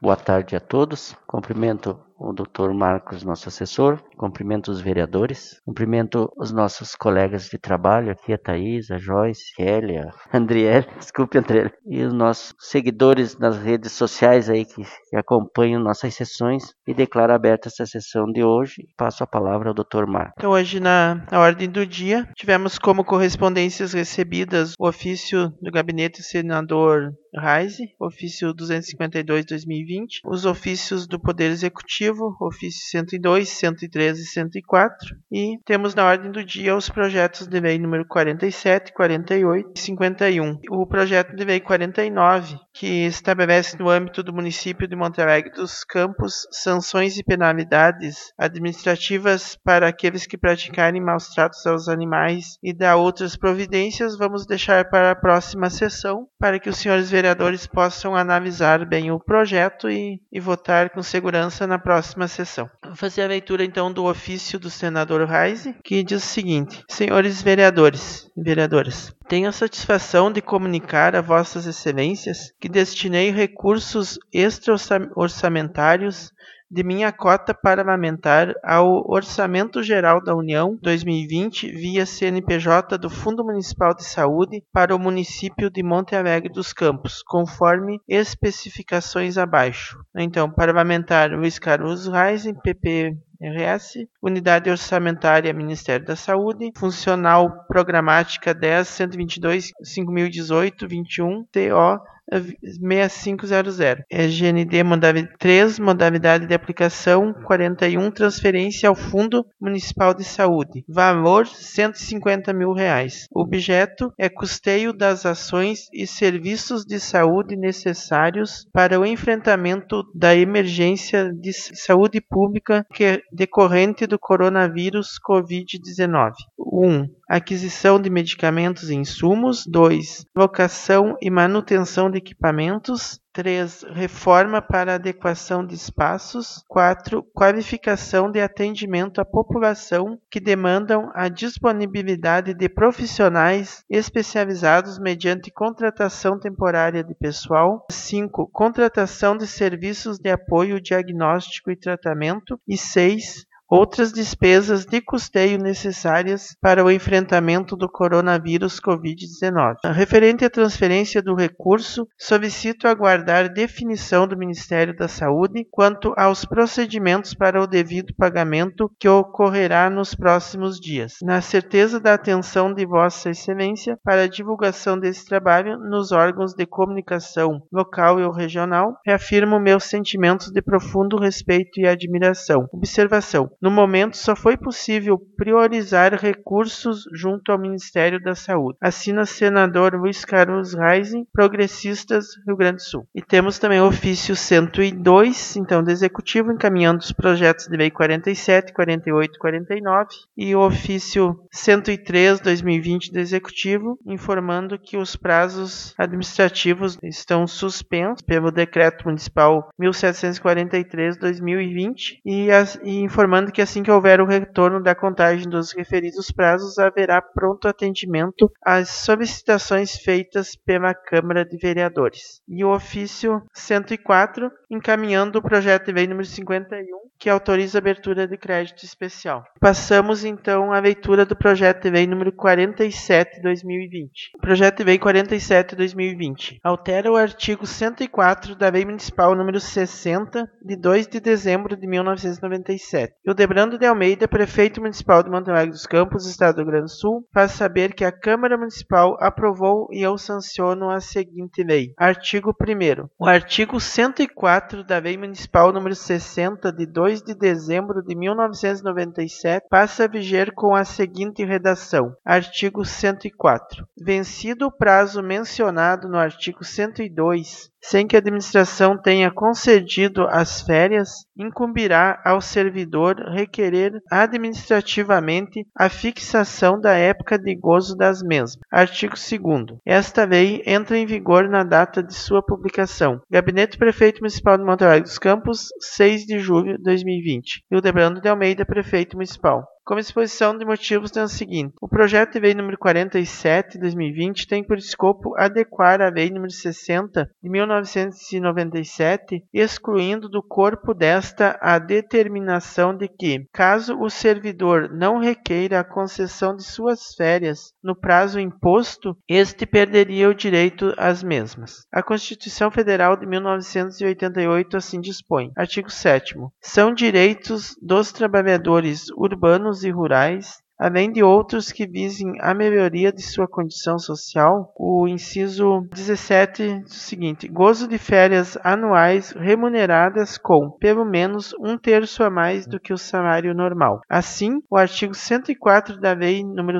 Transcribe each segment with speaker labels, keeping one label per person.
Speaker 1: Boa tarde a todos. Cumprimento o Dr. Marcos, nosso assessor. Cumprimento os vereadores. Cumprimento os nossos colegas de trabalho aqui, a Thaís, a Joyce, a Kélia, a Andriele, desculpe, Andriele. E os nossos seguidores nas redes sociais aí que acompanham nossas sessões. E declaro aberta essa sessão de hoje. Passo a palavra ao Dr. Marcos.
Speaker 2: Então, hoje, na ordem do dia, tivemos como correspondências recebidas o ofício do gabinete do senador Reise, ofício 252/2020, os ofícios do Poder Executivo, ofício 102, 113 e 104, e temos na ordem do dia os projetos de lei número 47, 48 e 51. O projeto de lei 49, que estabelece no âmbito do município de Monte Alegre dos Campos sanções e penalidades administrativas para aqueles que praticarem maus tratos aos animais e dá outras providências, vamos deixar para a próxima sessão, para que os senhores vereadores possam analisar bem o projeto e votar com segurança na próxima sessão. Vou fazer a leitura então do ofício do senador Reise, que diz o seguinte: senhores vereadores e vereadoras, tenho a satisfação de comunicar a vossas excelências que destinei recursos extra-orçamentários de minha cota parlamentar ao Orçamento Geral da União 2020 via CNPJ do Fundo Municipal de Saúde para o município de Monte Alegre dos Campos, conforme especificações abaixo. Então, parlamentar Luiz Carlos Reise, PPRS, Unidade Orçamentária Ministério da Saúde, Funcional Programática 10.122.5018.21 TO 6500. GND modalidade 3, modalidade de aplicação 41, transferência ao Fundo Municipal de Saúde. Valor R$150 mil. Objeto é custeio das ações e serviços de saúde necessários para o enfrentamento da emergência de saúde pública decorrente do coronavírus Covid-19. 1. Aquisição de medicamentos e insumos. 2. Locação e manutenção de equipamentos. 3. Reforma para adequação de espaços. 4. Qualificação de atendimento à população que demandam a disponibilidade de profissionais especializados mediante contratação temporária de pessoal. 5. Contratação de serviços de apoio diagnóstico e tratamento. E 6. Outras despesas de custeio necessárias para o enfrentamento do coronavírus Covid-19. Referente à transferência do recurso, solicito aguardar definição do Ministério da Saúde quanto aos procedimentos para o devido pagamento que ocorrerá nos próximos dias. Na certeza da atenção de Vossa Excelência para a divulgação desse trabalho nos órgãos de comunicação local e regional, reafirmo meus sentimentos de profundo respeito e admiração. Observação: no momento, só foi possível priorizar recursos junto ao Ministério da Saúde. Assina senador Luiz Carlos Reise, Progressistas, Rio Grande do Sul. E temos também o ofício 102, então, do Executivo, encaminhando os projetos de lei 47, 48 e 49, e o ofício 103, 2020, do Executivo, informando que os prazos administrativos estão suspensos pelo Decreto Municipal 1743, 2020, e informando que assim que houver o retorno da contagem dos referidos prazos, haverá pronto atendimento às solicitações feitas pela Câmara de Vereadores. E o ofício 104, encaminhando o projeto de lei número 51, que autoriza a abertura de crédito especial. Passamos então à leitura do projeto de lei número 47/2020. Projeto de lei 47/2020 altera o artigo 104 da Lei Municipal número 60, de 2 de dezembro de 1997. Hildebrando de Almeida, prefeito municipal de Monte Alegre dos Campos, Estado do Rio Grande do Sul, faz saber que a Câmara Municipal aprovou e eu sanciono a seguinte lei. Artigo 1º. O artigo 104 da Lei Municipal número 60, de 2 de dezembro de 1997, passa a viger com a seguinte redação. Artigo 104. Vencido o prazo mencionado no artigo 102, sem que a administração tenha concedido as férias, incumbirá ao servidor requerer administrativamente a fixação da época de gozo das mesmas. Artigo 2º. Esta lei entra em vigor na data de sua publicação. Gabinete do Prefeito Municipal de Monte Alegre dos Campos, 6 de julho de 2020. Hildebrando de Almeida, Prefeito Municipal. Como exposição de motivos tem o seguinte: o projeto de lei número 47 de 2020 tem por escopo adequar a lei número 60 de 1997, excluindo do corpo desta a determinação de que, caso o servidor não requeira a concessão de suas férias no prazo imposto, este perderia o direito às mesmas. A Constituição Federal de 1988 assim dispõe. Artigo 7º. São direitos dos trabalhadores urbanos e rurais, além de outros que visem a melhoria de sua condição social, o inciso 17 diz o seguinte: gozo de férias anuais remuneradas com, pelo menos, 1/3 a mais do que o salário normal. Assim, o artigo 104 da Lei nº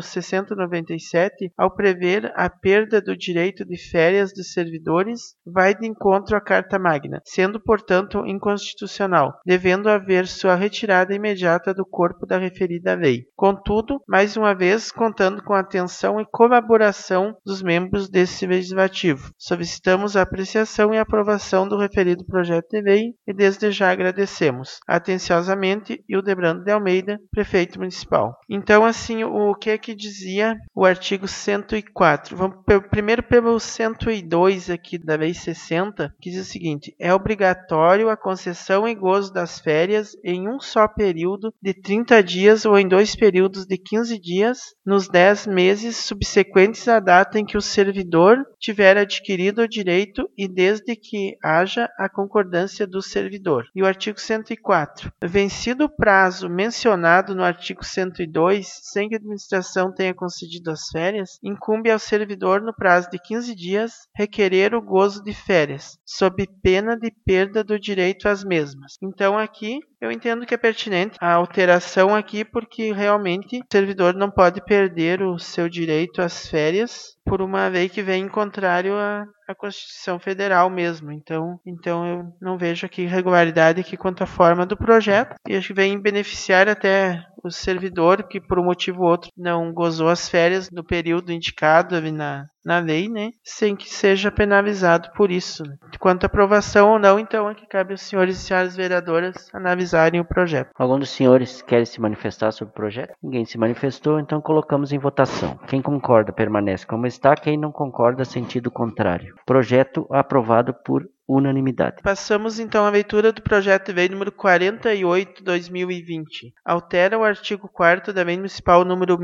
Speaker 2: 60/97, ao prever a perda do direito de férias dos servidores, vai de encontro à Carta Magna, sendo, portanto, inconstitucional, devendo haver sua retirada imediata do corpo da referida lei. Contudo, mais uma vez, contando com a atenção e colaboração dos membros desse Legislativo, solicitamos a apreciação e aprovação do referido projeto de lei e desde já agradecemos. Atenciosamente, Hildebrando de Almeida, Prefeito Municipal. Então, assim, o que é que dizia o artigo 104? Vamos primeiro pelo 102 aqui da Lei 60, que diz o seguinte: é obrigatório a concessão e gozo das férias em um só período de 30 dias ou em 2 períodos de 15 dias nos 10 meses subsequentes à data em que o servidor tiver adquirido o direito e desde que haja a concordância do servidor. E o artigo 104. Vencido o prazo mencionado no artigo 102, sem que a administração tenha concedido as férias, incumbe ao servidor, no prazo de 15 dias, requerer o gozo de férias, sob pena de perda do direito às mesmas. Então, aqui, eu entendo que é pertinente a alteração aqui, porque realmente o servidor não pode perder o seu direito às férias por uma lei que vem em contrário à Constituição Federal mesmo. Então eu não vejo aqui irregularidade aqui quanto à forma do projeto, e acho que vem beneficiar até o servidor que por um motivo ou outro não gozou as férias no período indicado ali na lei, né, sem que seja penalizado por isso. Quanto à aprovação ou não, então é que cabe aos senhores e senhoras vereadoras analisarem o projeto.
Speaker 1: Algum dos senhores quer se manifestar sobre o projeto? Ninguém se manifestou, então colocamos em votação. Quem concorda permanece como está, quem não concorda, sentido contrário. Projeto aprovado por unanimidade.
Speaker 2: Passamos então à leitura do projeto de lei número 48/2020. Altera o artigo 4º da Lei Municipal número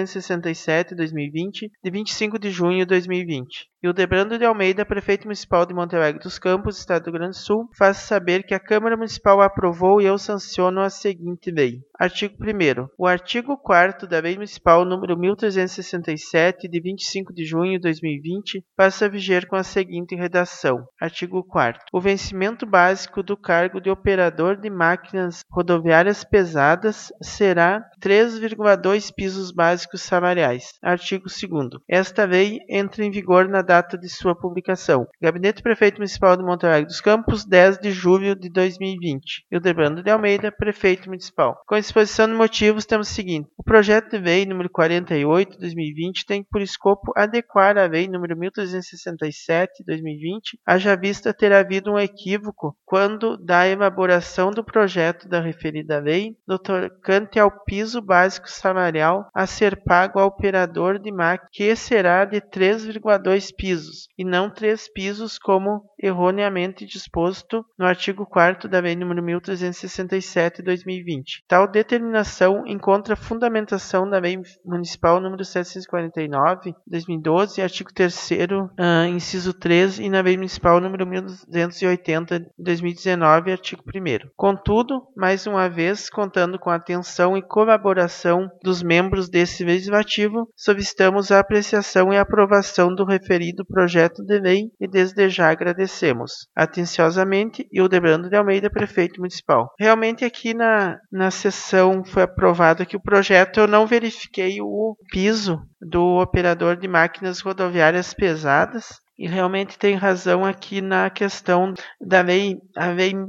Speaker 2: 1367/2020, de 25 de junho de 2020. Hildebrando de Almeida, Prefeito Municipal de Monte Alegre dos Campos, Estado do Rio Grande do Sul, faz saber que a Câmara Municipal aprovou e eu sanciono a seguinte lei. Artigo 1º. O artigo 4º da Lei Municipal número 1367, de 25 de junho de 2020, passa a viger com a seguinte redação. Artigo 4º. O vencimento básico do cargo de operador de máquinas rodoviárias pesadas será 3,2 pisos básicos salariais. Artigo 2º. Esta lei entra em vigor na data de sua publicação. Gabinete do Prefeito Municipal de Monte Alegre dos Campos, 10 de julho de 2020. Hildebrando de Almeida, Prefeito Municipal. Com a exposição de motivos, temos o seguinte. O projeto de lei número 48 de 2020 tem por escopo adequar a lei número 1367 de 2020, haja vista ter havido um equívoco quando da elaboração do projeto da referida lei, no tocante ao piso básico salarial a ser pago ao operador de máquina, que será de 3,2 pisos, e não 3 pisos como erroneamente disposto no artigo 4º da Lei nº 1367 de 2020. Tal determinação encontra fundamentação na Lei Municipal nº 749 de 2012, artigo 3º, inciso 3, e na Lei Municipal nº 1280 de 2019, artigo 1º. Contudo, mais uma vez, contando com a atenção e colaboração dos membros desse Legislativo, solicitamos a apreciação e aprovação do referido projeto de lei e desde já agradecemos. Atenciosamente, Hildebrando de Almeida, Prefeito Municipal. Realmente aqui na sessão foi aprovado aqui o projeto, eu não verifiquei o piso do operador de máquinas rodoviárias pesadas, e realmente tem razão aqui na questão da lei, a lei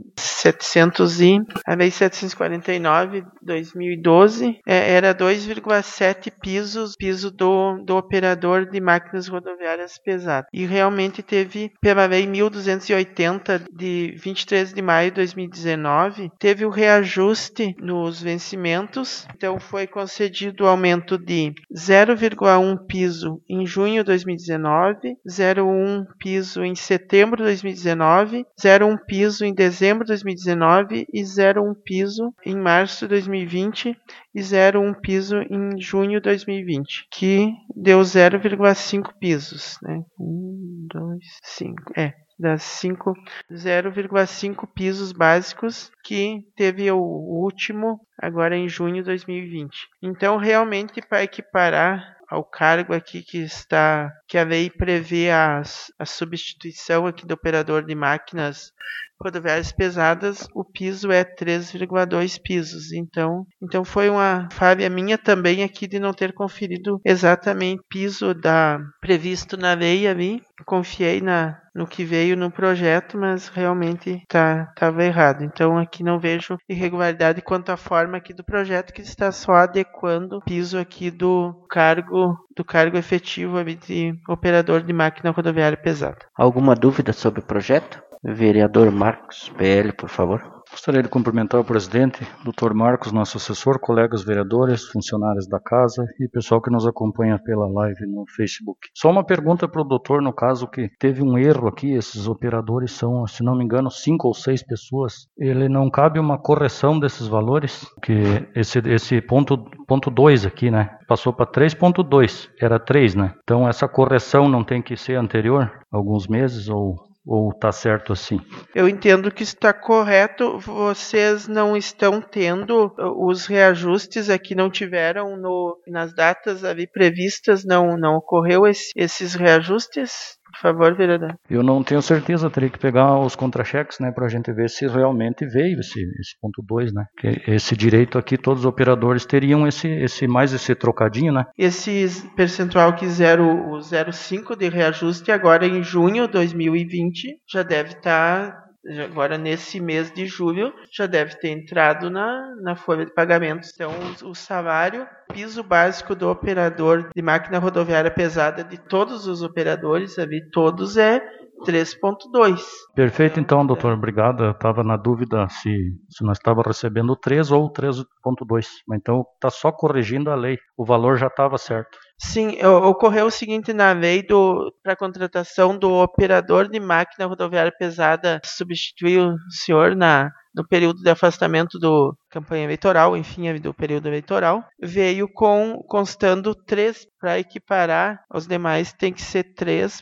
Speaker 2: a lei 749, 2012, era 2,7 piso do operador de máquinas rodoviárias pesadas. E realmente teve, pela lei 1280, de 23 de maio de 2019, teve o reajuste nos vencimentos. Então foi concedido o aumento de 0,1 piso em junho de 2019, 0,1 piso em setembro de 2019, 0,1 piso em dezembro de 2019 e 0,1 piso em março de 2020 e 0,1 piso em junho de 2020, que deu 0,5 pisos, né? 1, 2, 5, das 0,5 pisos básicos, que teve o último agora em junho de 2020. Então, realmente, para equiparar ao cargo aqui que a lei prevê a substituição aqui do operador de máquinas rodoviárias pesadas, o piso é 3,2 pisos. Então foi uma falha minha também aqui de não ter conferido exatamente o piso previsto na lei ali. Confiei no que veio no projeto, mas realmente estava errado. Então aqui não vejo irregularidade quanto à forma aqui do projeto, que está só adequando o piso aqui do cargo efetivo ali de operador de máquina rodoviária pesada.
Speaker 1: Alguma dúvida sobre o projeto? Vereador Marcos, PL, por favor.
Speaker 3: Gostaria de cumprimentar o presidente, Dr. Marcos, nosso assessor, colegas vereadores, funcionários da casa e pessoal que nos acompanha pela live no Facebook. Só uma pergunta para o doutor, no caso que teve um erro aqui, esses operadores são, se não me engano, 5 ou 6 pessoas. Ele não cabe uma correção desses valores? Que esse ponto 2 aqui, né? Passou para 3.2, era 3, né? Então essa correção não tem que ser anterior, alguns meses ou está certo assim?
Speaker 2: Eu entendo que está correto. Vocês não estão tendo os reajustes aqui, não tiveram nas datas ali previstas, não ocorreu esses reajustes? Por favor, vereador.
Speaker 3: Eu não tenho certeza, teria que pegar os contra-cheques, né, para a gente ver se realmente veio esse ponto 2, né? Que esse direito aqui, todos os operadores teriam esse trocadinho, né?
Speaker 2: Esse percentual que o 0,5 de reajuste agora em junho de 2020 já deve estar. Agora, nesse mês de julho, já deve ter entrado na folha de pagamentos. Então, o salário, piso básico do operador de máquina rodoviária pesada, de todos os operadores, ali, todos é 3.2.
Speaker 3: Perfeito, então, doutor. Obrigado. Eu estava na dúvida se nós estávamos recebendo 3 ou 3.2. Então, está só corrigindo a lei. O valor já estava certo.
Speaker 2: Sim, ocorreu o seguinte na lei para a contratação do operador de máquina rodoviária pesada, substituiu o senhor no período de afastamento do campanha eleitoral, enfim, do período eleitoral, veio constando 3, para equiparar aos demais tem que ser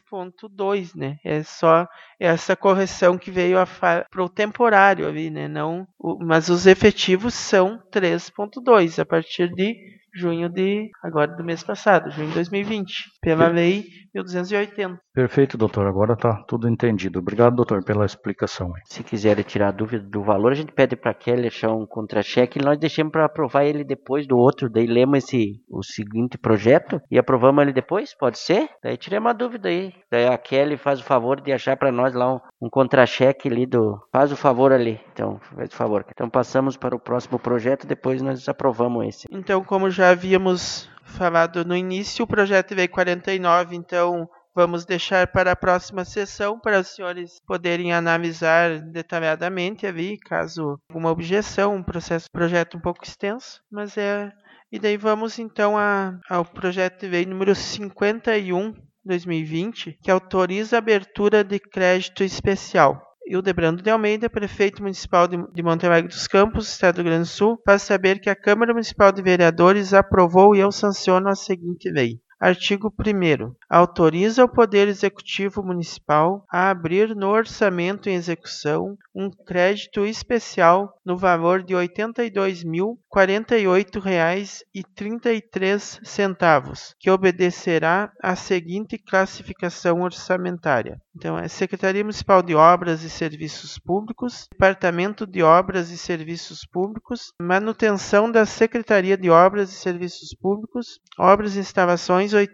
Speaker 2: 3.2, né? É só essa correção que veio para o temporário ali, né? Mas os efetivos são 3.2 a partir de junho do mês passado, junho de 2020, pela lei 1280.
Speaker 3: Perfeito, doutor. Agora está tudo entendido. Obrigado, doutor, pela explicação.
Speaker 1: Se quiserem tirar dúvida do valor, a gente pede para Kelly deixar um contra-cheque e nós deixamos para aprovar ele depois do outro. Daí lemos o seguinte projeto e aprovamos ele depois, pode ser? Daí tiremos uma dúvida aí. Daí a Kelly faz o favor de achar para nós lá um contra-cheque ali Faz o favor ali. Então, faz o favor. Então passamos para o próximo projeto, depois nós aprovamos esse.
Speaker 2: Então, como já havíamos falado no início, o projeto veio 49, então vamos deixar para a próxima sessão para os senhores poderem analisar detalhadamente ali, caso alguma objeção, projeto um pouco extenso, mas E daí vamos então ao projeto de lei número 51, 2020, que autoriza a abertura de crédito especial. Hildebrando de Almeida, prefeito municipal de Monte Alegre dos Campos, Estado do Rio Grande do Sul, faz saber que a Câmara Municipal de Vereadores aprovou e eu sanciono a seguinte lei. Artigo 1º. Autoriza o Poder Executivo Municipal a abrir no orçamento em execução um crédito especial no valor de R$ 48,33, que obedecerá à seguinte classificação orçamentária. Então, é Secretaria Municipal de Obras e Serviços Públicos, Departamento de Obras e Serviços Públicos, manutenção da Secretaria de Obras e Serviços Públicos, obras e instalações, R$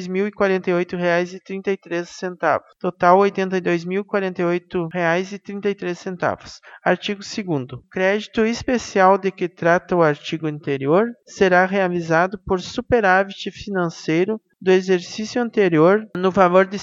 Speaker 2: 82.048,33. Total, R$ 82.048,33. Artigo 2º. Crédito especial de que trata o artigo anterior será realizado por superávit financeiro do exercício anterior no valor de R$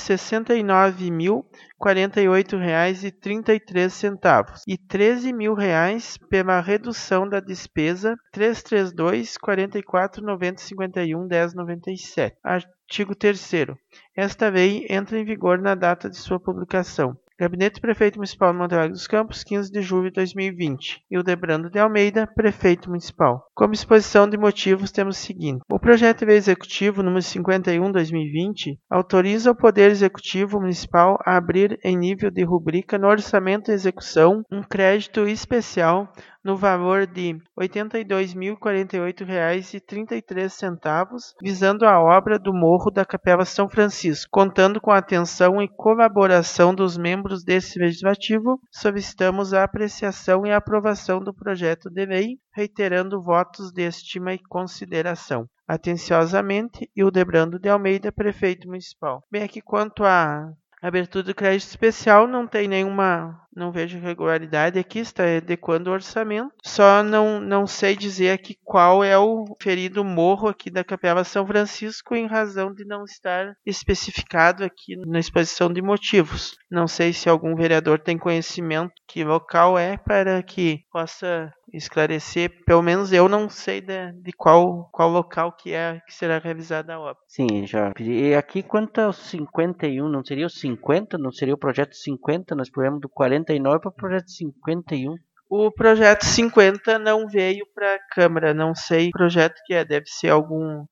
Speaker 2: 69.048,33 e R$ 13.000 pela redução da despesa 332 44 90 51 10 97. Artigo 3º. Esta lei entra em vigor na data de sua publicação. Gabinete do Prefeito Municipal de Monte Alegre dos Campos, 15 de julho de 2020. Hildebrando de Almeida, Prefeito Municipal. Como exposição de motivos, temos o seguinte. O Projeto de Lei Executivo número 51/2020 autoriza o Poder Executivo Municipal a abrir em nível de rubrica no Orçamento de Execução um crédito especial no valor de R$ 82.048,33, visando a obra do Morro da Capela São Francisco, contando com a atenção e colaboração dos membros desse Legislativo. Solicitamos a apreciação e a aprovação do projeto de lei, reiterando votos de estima e consideração. Atenciosamente, Hildebrando de Almeida, Prefeito Municipal. Bem, aqui quanto à abertura do crédito especial, não tem não vejo irregularidade aqui, está adequando o orçamento. Só não sei dizer aqui qual é o referido morro aqui da Capela São Francisco, em razão de não estar especificado aqui na exposição de motivos. Não sei se algum vereador tem conhecimento que local é, para que possa esclarecer. Pelo menos eu não sei de qual local que será realizada a obra.
Speaker 1: Sim, já pedi. E aqui quanto aos 51, não seria o 50? Não seria o projeto 50? Nós pulamos do 49 para o projeto 51.
Speaker 2: O projeto 50 não veio para a Câmara, não sei o projeto que é, deve ser
Speaker 1: então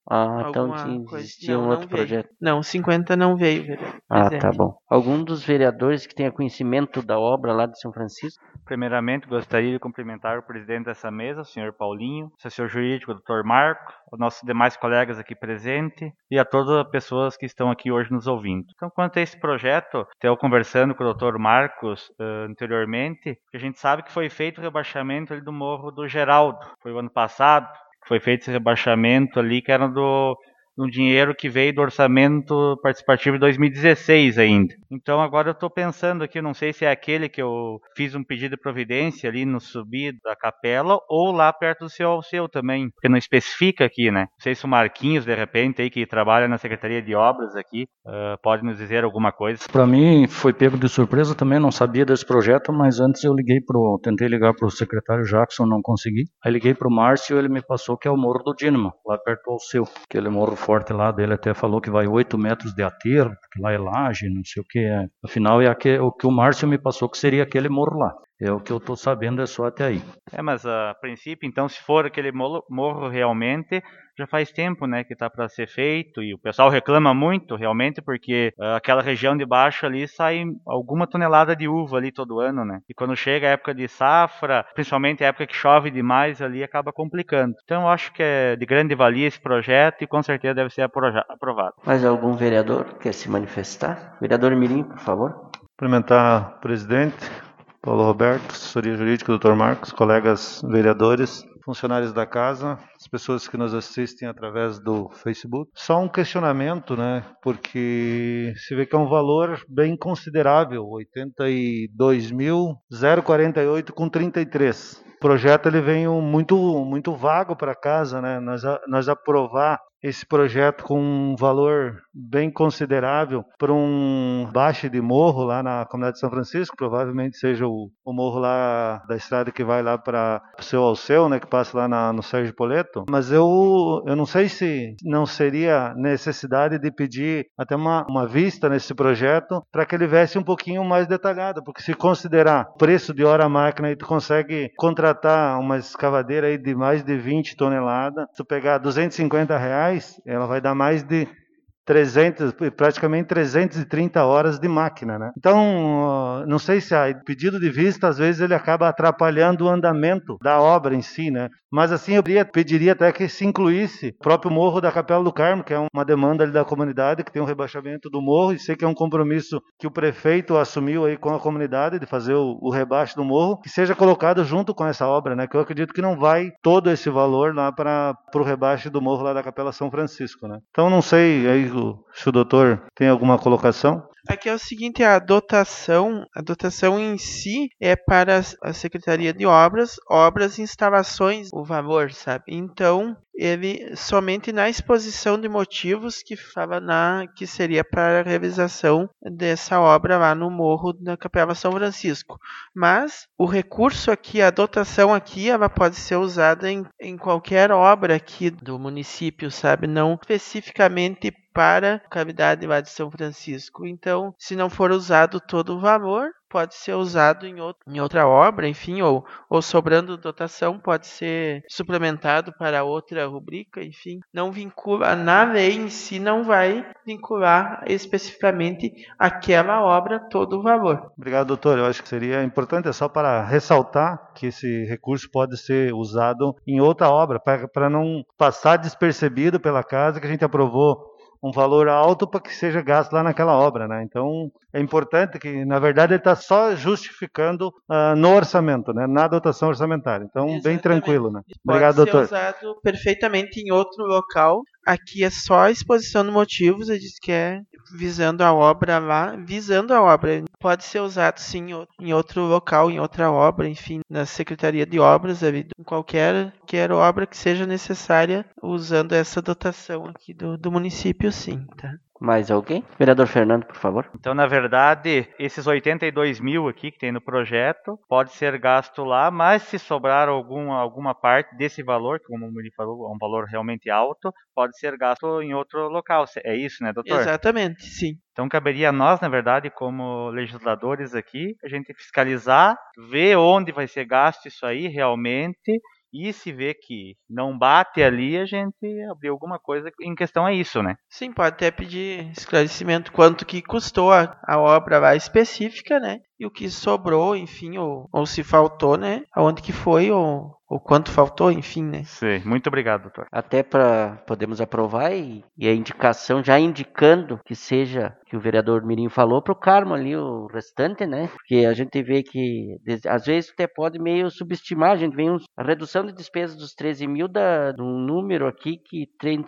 Speaker 1: existia um outro projeto.
Speaker 2: Não, 50 não veio, vereador.
Speaker 1: Tá bom. Algum dos vereadores que tenha conhecimento da obra lá de São Francisco?
Speaker 4: Primeiramente, gostaria de cumprimentar o presidente dessa mesa, o senhor Paulinho, o assessor jurídico, o doutor Marco, os nossos demais colegas aqui presentes e a todas as pessoas que estão aqui hoje nos ouvindo. Então, quanto a esse projeto, estou conversando com o doutor Marcos anteriormente, que a gente sabe que foi feito o rebaixamento ali do Morro do Geraldo. Foi o ano passado que foi feito esse rebaixamento ali, que era um dinheiro que veio do orçamento participativo de 2016 ainda. Então agora eu estou pensando aqui, não sei se é aquele que eu fiz um pedido de providência ali no subir da capela ou lá perto do seu também, porque não especifica aqui, né? Não sei se o Marquinhos, de repente, aí que trabalha na Secretaria de Obras aqui, pode nos dizer alguma coisa.
Speaker 3: Para mim foi pego de surpresa também, não sabia desse projeto, mas antes tentei ligar para o secretário Jackson, não consegui. Aí liguei para o Márcio, ele me passou que é o Morro do Dínamo, lá perto do seu, aquele morro forte lá dele, até falou que vai 8 metros de aterro, que lá é laje, não sei o que é. Afinal, é o que o Márcio me passou que seria aquele morro lá. É o que eu estou sabendo, é só até aí.
Speaker 4: Mas a princípio, então, se for aquele morro realmente, já faz tempo, né, que está para ser feito, e o pessoal reclama muito, realmente, porque aquela região de baixo ali sai alguma tonelada de uva ali todo ano, né? E quando chega a época de safra, principalmente a época que chove demais ali, acaba complicando. Então, eu acho que é de grande valia esse projeto e com certeza deve ser aprovado.
Speaker 1: Mais algum vereador quer se manifestar? Vereador Mirim, por favor.
Speaker 5: Cumprimentar o presidente Paulo Roberto, assessoria jurídica, Dr. Marcos, colegas vereadores, funcionários da casa, as pessoas que nos assistem através do Facebook. Só um questionamento, né? Porque se vê que é um valor bem considerável, 82.048,33. O projeto ele vem muito vago para casa, né? Nós aprovar esse projeto com um valor bem considerável para um baixe de morro lá na comunidade de São Francisco, provavelmente seja o morro lá da estrada que vai lá para o seu Alceu, né, que passa lá no Sérgio Poleto, mas eu não sei se não seria necessidade de pedir até uma vista nesse projeto para que ele viesse um pouquinho mais detalhado, porque se considerar o preço de hora máquina e tu consegue contratar uma escavadeira aí de mais de 20 toneladas, se tu pegar R$250, ela vai dar mais de praticamente 330 horas de máquina, né? Então, não sei se o pedido de vista, às vezes, ele acaba atrapalhando o andamento da obra em si, né? Mas assim, eu pediria até que se incluísse o próprio Morro da Capela do Carmo, que é uma demanda ali da comunidade, que tem um rebaixamento do morro, e sei que é um compromisso que o prefeito assumiu aí com a comunidade, de fazer o rebaixo do morro, que seja colocado junto com essa obra, né? Que eu acredito que não vai todo esse valor lá para o rebaixo do morro lá da Capela São Francisco, né? Então, não sei aí se o doutor tem alguma colocação.
Speaker 2: Aqui é o seguinte, a dotação em si é para a Secretaria de Obras e instalações, o valor, sabe? Então, ele somente na exposição de motivos que fala que seria para a realização dessa obra lá no Morro da Capela São Francisco. Mas o recurso aqui, a dotação aqui, ela pode ser usada em qualquer obra aqui do município, sabe? Não especificamente para a cavidade lá de São Francisco. Então, se não for usado todo o valor, pode ser usado em outra obra, enfim, ou sobrando dotação, pode ser suplementado para outra rubrica, enfim. Não vincula, na lei em si não vai vincular especificamente aquela obra todo o valor.
Speaker 5: Obrigado, doutor. Eu acho que seria importante, é só para ressaltar que esse recurso pode ser usado em outra obra, para não passar despercebido pela casa que a gente aprovou um valor alto para que seja gasto lá naquela obra, né? Então, é importante que, na verdade, ele está só justificando no orçamento, né? Na dotação orçamentária. Então,
Speaker 2: Exatamente.
Speaker 5: Bem tranquilo, né?
Speaker 2: Obrigado,
Speaker 5: doutor.
Speaker 2: Pode ser usado perfeitamente em outro local. Aqui é só a exposição de motivos, ele diz que é visando a obra. Pode ser usado, sim, em outro local, em outra obra, enfim, na Secretaria de Obras, em qualquer obra que seja necessária, usando essa dotação aqui do município, sim, tá?
Speaker 1: Mais alguém? Vereador Fernando, por favor.
Speaker 4: Então, na verdade, esses 82 mil aqui que tem no projeto, pode ser gasto lá, mas se sobrar alguma parte desse valor, que como ele falou, é um valor realmente alto, pode ser gasto em outro local. É isso, né, doutor?
Speaker 2: Exatamente, sim.
Speaker 4: Então, caberia a nós, na verdade, como legisladores aqui, a gente fiscalizar, ver onde vai ser gasto isso aí realmente. E se vê que não bate ali, a gente abrir alguma coisa em questão a isso, né?
Speaker 2: Sim, pode até pedir esclarecimento quanto que custou a obra lá específica, né? E o que sobrou, enfim, ou se faltou, né? Aonde que foi, ou quanto faltou, enfim, né?
Speaker 4: Sim, muito obrigado, doutor.
Speaker 1: Até para podermos aprovar e a indicação já indicando que seja que o vereador Mirim falou para o Carmo ali, o restante, né? Porque a gente vê que às vezes até pode meio subestimar, a gente vê a redução de despesas dos 13 mil de um número aqui que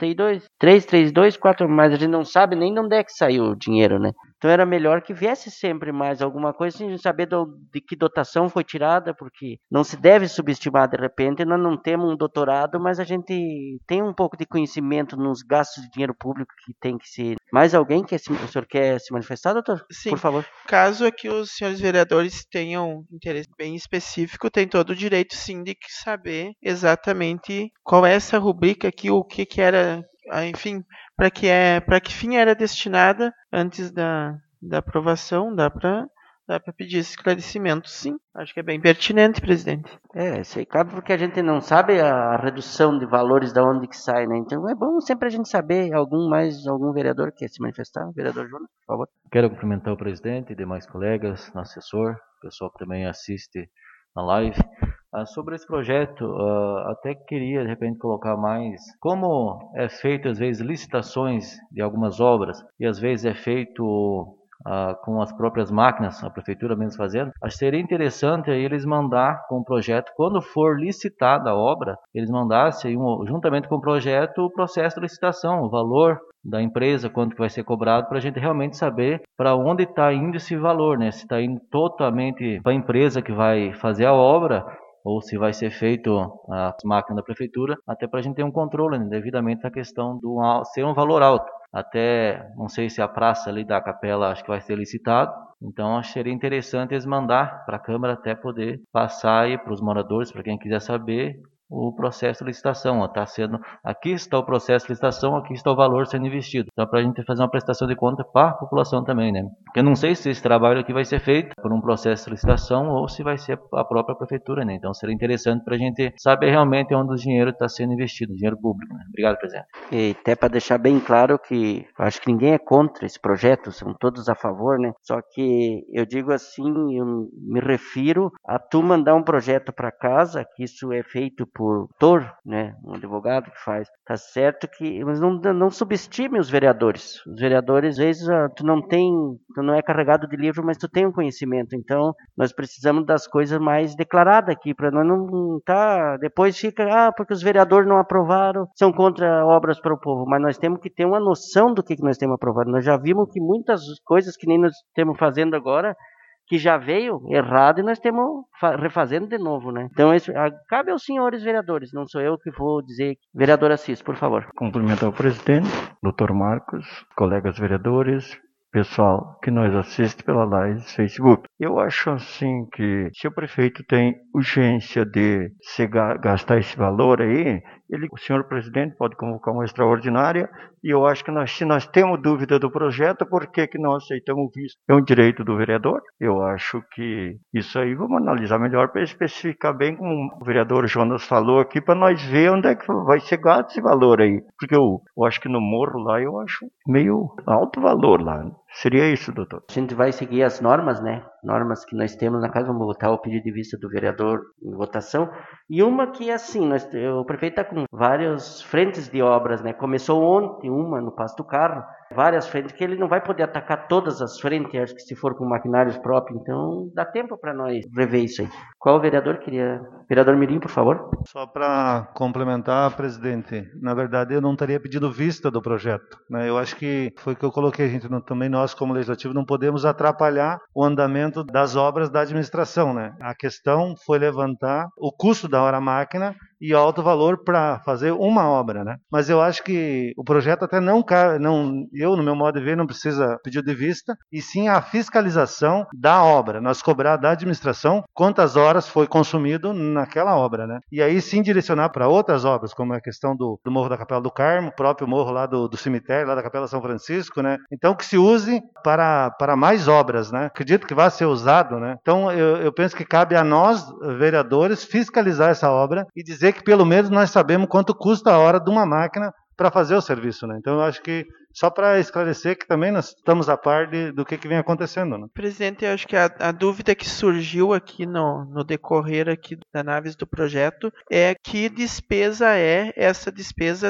Speaker 1: 332, 4, mas a gente não sabe nem de onde é que saiu o dinheiro, né? Então era melhor que viesse sempre mais alguma coisa sem saber de que dotação foi tirada, porque não se deve subestimar. De repente nós não temos um doutorado, mas a gente tem um pouco de conhecimento nos gastos de dinheiro público que tem que ser. Mais alguém o senhor quer se manifestar, doutor?
Speaker 2: Sim.
Speaker 1: Por favor.
Speaker 2: Caso aqui os senhores vereadores tenham interesse bem específico, tem todo o direito sim de saber exatamente qual é essa rubrica aqui, o que era, enfim, para que fim era destinada antes da aprovação. Dá para pedir esse esclarecimento, sim. Acho que é bem pertinente, presidente.
Speaker 1: Isso aí cabe porque a gente não sabe a redução de valores da onde que sai, né? Então é bom sempre a gente saber. Algum vereador quer se manifestar? Vereador Jonas, por favor.
Speaker 3: Quero cumprimentar o presidente e demais colegas, o assessor, o pessoal que também assiste na live. Sobre esse projeto, até queria de repente colocar mais, como é feito às vezes licitações de algumas obras e às vezes é feito com as próprias máquinas, a prefeitura mesmo fazendo, acho que seria interessante aí eles mandar com o projeto, quando for licitada a obra, eles mandassem juntamente com o projeto o processo de licitação, o valor da empresa, quanto que vai ser cobrado, para a gente realmente saber para onde está indo esse valor, né? Se está indo totalmente para a empresa que vai fazer a obra, ou se vai ser feito as máquinas da prefeitura, até para a gente ter um controle, né, devidamente a questão do ser um valor alto. Até, não sei se a praça ali da capela acho que vai ser licitado, então acho que seria interessante eles mandar para a Câmara até poder passar aí para os moradores, para quem quiser saber,
Speaker 6: o processo de licitação. Aqui está o processo de licitação, aqui está o valor sendo investido. Então, para a gente fazer uma prestação de conta para a população também, né? Porque eu não sei se esse trabalho aqui vai ser feito por um processo de licitação ou se vai ser a própria prefeitura, né? Então, seria interessante para a gente saber realmente onde o dinheiro está sendo investido, dinheiro público, né? Obrigado, presidente.
Speaker 1: E até para deixar bem claro que acho que ninguém é contra esse projeto, são todos a favor, né? Só que eu digo assim, eu me refiro a tu mandar um projeto para casa, que isso é feito por doutor, né? Um advogado que faz. Tá certo que, mas não subestime os vereadores. Os vereadores, às vezes, tu não é carregado de livro, mas tu tem um conhecimento. Então, nós precisamos das coisas mais declaradas aqui, para nós não tá, depois fica, porque os vereadores não aprovaram, são contra obras para o povo, mas nós temos que ter uma noção do que nós temos aprovado. Nós já vimos que muitas coisas que nem nós estamos fazendo agora, que já veio errado e nós estamos refazendo de novo, né? Então, isso cabe aos senhores vereadores, não sou eu que vou dizer. Vereador Assis, por favor.
Speaker 3: Cumprimentar o presidente, Dr. Marcos, colegas vereadores, pessoal que nos assiste pela live do Facebook. Eu acho assim que se o prefeito tem urgência de gastar esse valor aí, o senhor presidente pode convocar uma extraordinária e eu acho que se nós temos dúvida do projeto, por que nós aceitamos visto? É um direito do vereador. Eu acho que isso aí vamos analisar melhor para especificar bem como o vereador Jonas falou aqui, para nós ver onde é que vai ser gasto esse valor aí. Porque eu acho que no morro lá eu acho meio alto valor lá. Seria isso, doutor?
Speaker 1: A gente vai seguir as normas, né? Normas que nós temos na casa, vamos botar o pedido de vista do vereador em votação. E uma que é assim, o prefeito está com várias frentes de obras, né? Começou ontem uma no Passo do Carro, várias frentes, que ele não vai poder atacar todas as frentes, acho que se for com maquinários próprios, então dá tempo para nós rever isso aí. Qual vereador queria? Vereador Mirim, por favor.
Speaker 5: Só para complementar, presidente, na verdade eu não teria pedido vista do projeto, né? Eu acho que foi o que eu coloquei, também nós como legislativo não podemos atrapalhar o andamento das obras da administração, né? A questão foi levantar o custo da hora-máquina e alto valor para fazer uma obra, né? Mas eu acho que o projeto até eu no meu modo de ver não precisa pedir de vista, e sim a fiscalização da obra, nós cobrar da administração quantas horas foi consumido naquela obra, né? E aí sim direcionar para outras obras, como a questão do Morro da Capela do Carmo, o próprio morro lá do cemitério, lá da Capela São Francisco, né? Então que se use para mais obras, né? Acredito que vai ser usado, né? Então eu penso que cabe a nós, vereadores, fiscalizar essa obra e dizer que pelo menos nós sabemos quanto custa a hora de uma máquina para fazer o serviço, né? Então eu acho que só para esclarecer que também nós estamos a par do que vem acontecendo, né?
Speaker 2: Presidente, eu acho que a dúvida que surgiu aqui no decorrer aqui da análise do projeto é que despesa é essa despesa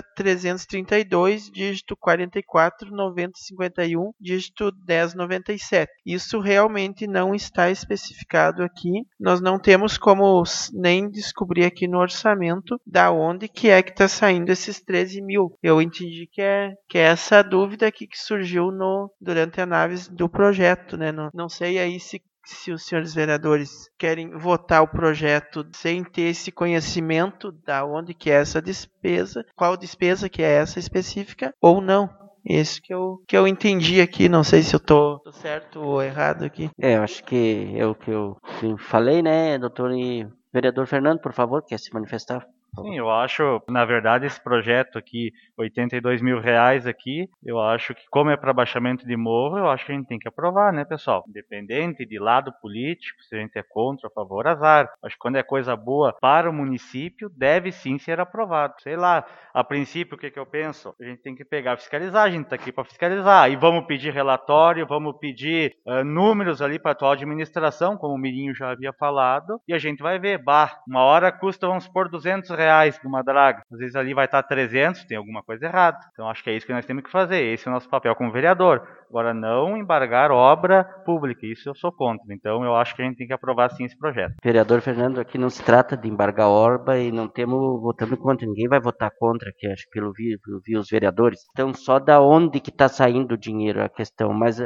Speaker 2: 332, dígito 44, 90, 51, dígito 1097. Isso realmente não está especificado aqui. Nós não temos como nem descobrir aqui no orçamento da onde que é que está saindo esses 13 mil. Eu entendi que é essa dúvida aqui que surgiu durante a análise do projeto, né? Não sei aí se os senhores vereadores querem votar o projeto sem ter esse conhecimento da onde que é essa despesa, qual despesa que é essa específica ou não. Isso que eu entendi aqui, não sei se eu tô certo ou errado aqui.
Speaker 1: Eu acho que é o que eu falei, né, doutor? E vereador Fernando, por favor, quer se manifestar?
Speaker 4: Sim, eu acho, na verdade, esse projeto aqui, R$82 mil aqui, eu acho que como é para baixamento de morro, eu acho que a gente tem que aprovar, né, pessoal? Independente de lado político, se a gente é contra ou a favor, azar. Acho que quando é coisa boa para o município, deve sim ser aprovado. Sei lá, a princípio, o que eu penso? A gente tem que pegar, fiscalizar, a gente tá aqui para fiscalizar. E vamos pedir relatório, vamos pedir números ali para a atual administração, como o Mirinho já havia falado, e a gente vai ver, uma hora custa, vamos supor, R$200 numa draga, às vezes ali vai estar 300, tem alguma coisa errada. Então acho que é isso que nós temos que fazer, esse é o nosso papel como vereador. Agora, não embargar obra pública, isso eu sou contra. Então eu acho que a gente tem que aprovar sim esse projeto.
Speaker 1: Vereador Fernando, aqui não se trata de embargar obra e não temos votando contra, ninguém vai votar contra aqui, acho que pelo vi os vereadores. Então só da onde que está saindo o dinheiro a questão, mas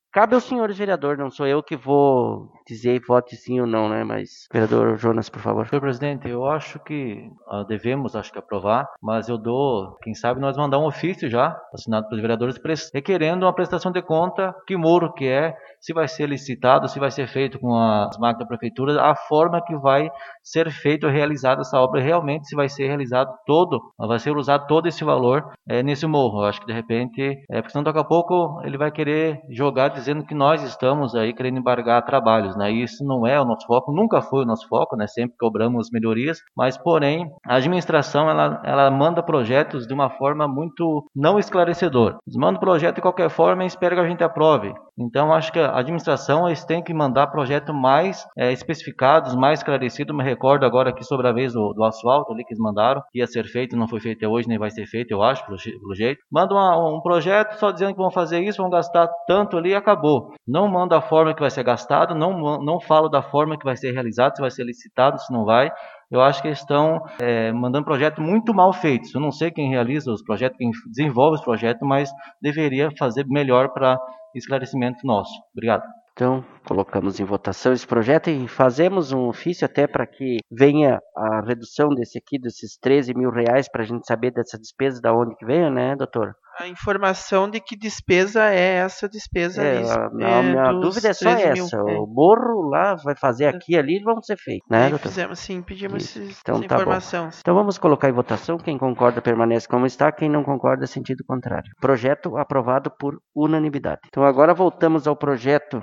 Speaker 1: Cabe aos senhores vereadores, não sou eu que vou dizer vote sim ou não, né? Mas, vereador Jonas, por favor.
Speaker 6: Senhor presidente, eu acho que devemos, aprovar, mas eu dou, quem sabe nós mandar um ofício já, assinado pelos vereadores, requerendo uma prestação de conta, que muro que é, se vai ser licitado, se vai ser feito com as máquinas da prefeitura, a forma que vai ser feito ou realizada essa obra, realmente se vai ser realizado vai ser usado todo esse valor nesse morro. Eu acho que de repente, porque senão daqui a pouco ele vai querer jogar dizendo que nós estamos aí querendo embargar trabalhos, né? E isso não é o nosso foco, nunca foi o nosso foco, né? Sempre cobramos melhorias, mas porém a administração ela manda projetos de uma forma muito não esclarecedora. Eles mandam o projeto de qualquer forma e esperam que a gente aprove. Então acho que a administração eles têm que mandar projetos mais especificados, mais esclarecidos. Me recordo agora aqui sobre a vez do asfalto ali que eles mandaram, que ia ser feito, não foi feito até hoje, nem vai ser feito, eu acho, pelo jeito. Manda um projeto só dizendo que vão fazer isso, vão gastar tanto ali e acabou. Não manda a forma que vai ser gastado, não fala da forma que vai ser realizado, se vai ser licitado, se não vai. Eu acho que eles estão mandando projetos muito mal feitos. Eu não sei quem realiza os projetos, quem desenvolve os projetos, mas deveria fazer melhor para esclarecimento nosso. Obrigado.
Speaker 1: Então, colocamos em votação esse projeto e fazemos um ofício até para que venha a redução desses 13 mil reais, para a gente saber dessa despesa, da onde que veio, né, doutor?
Speaker 2: A informação de que despesa é essa despesa ali.
Speaker 1: Minha dúvida é só essa. O morro lá vai fazer aqui ali e vão ser feitos, né, doutor?
Speaker 2: Fizemos, sim, pedimos
Speaker 1: então,
Speaker 2: essa informação.
Speaker 1: Bom. Então vamos colocar em votação. Quem concorda permanece como está, quem não concorda sentido contrário. Projeto aprovado por unanimidade. Então agora voltamos ao projeto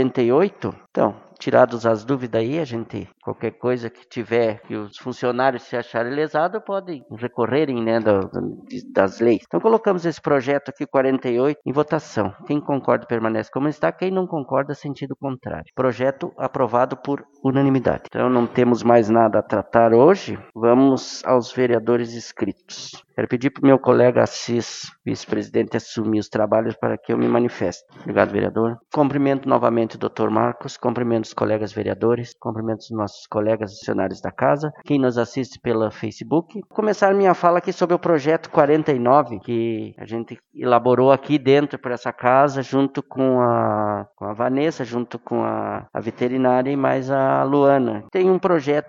Speaker 1: 48. Então, tirados as dúvidas aí, qualquer coisa que tiver, que os funcionários se acharem lesados, podem recorrerem, né, das leis. Então colocamos esse projeto aqui, 48, em votação. Quem concorda permanece como está, quem não concorda, sentido contrário. Projeto aprovado por unanimidade. Então não temos mais nada a tratar hoje. Vamos aos vereadores inscritos. Quero pedir para o meu colega Assis, vice-presidente, assumir os trabalhos para que eu me manifeste. Obrigado, vereador. Cumprimento novamente o Dr. Marcos, cumprimento os colegas vereadores, cumprimento os nossos colegas funcionários da casa, quem nos assiste pela Facebook. Vou começar minha fala aqui sobre o projeto 49, que a gente elaborou aqui dentro para essa casa, junto com a Vanessa, junto com a veterinária e mais a Luana. Tem um projeto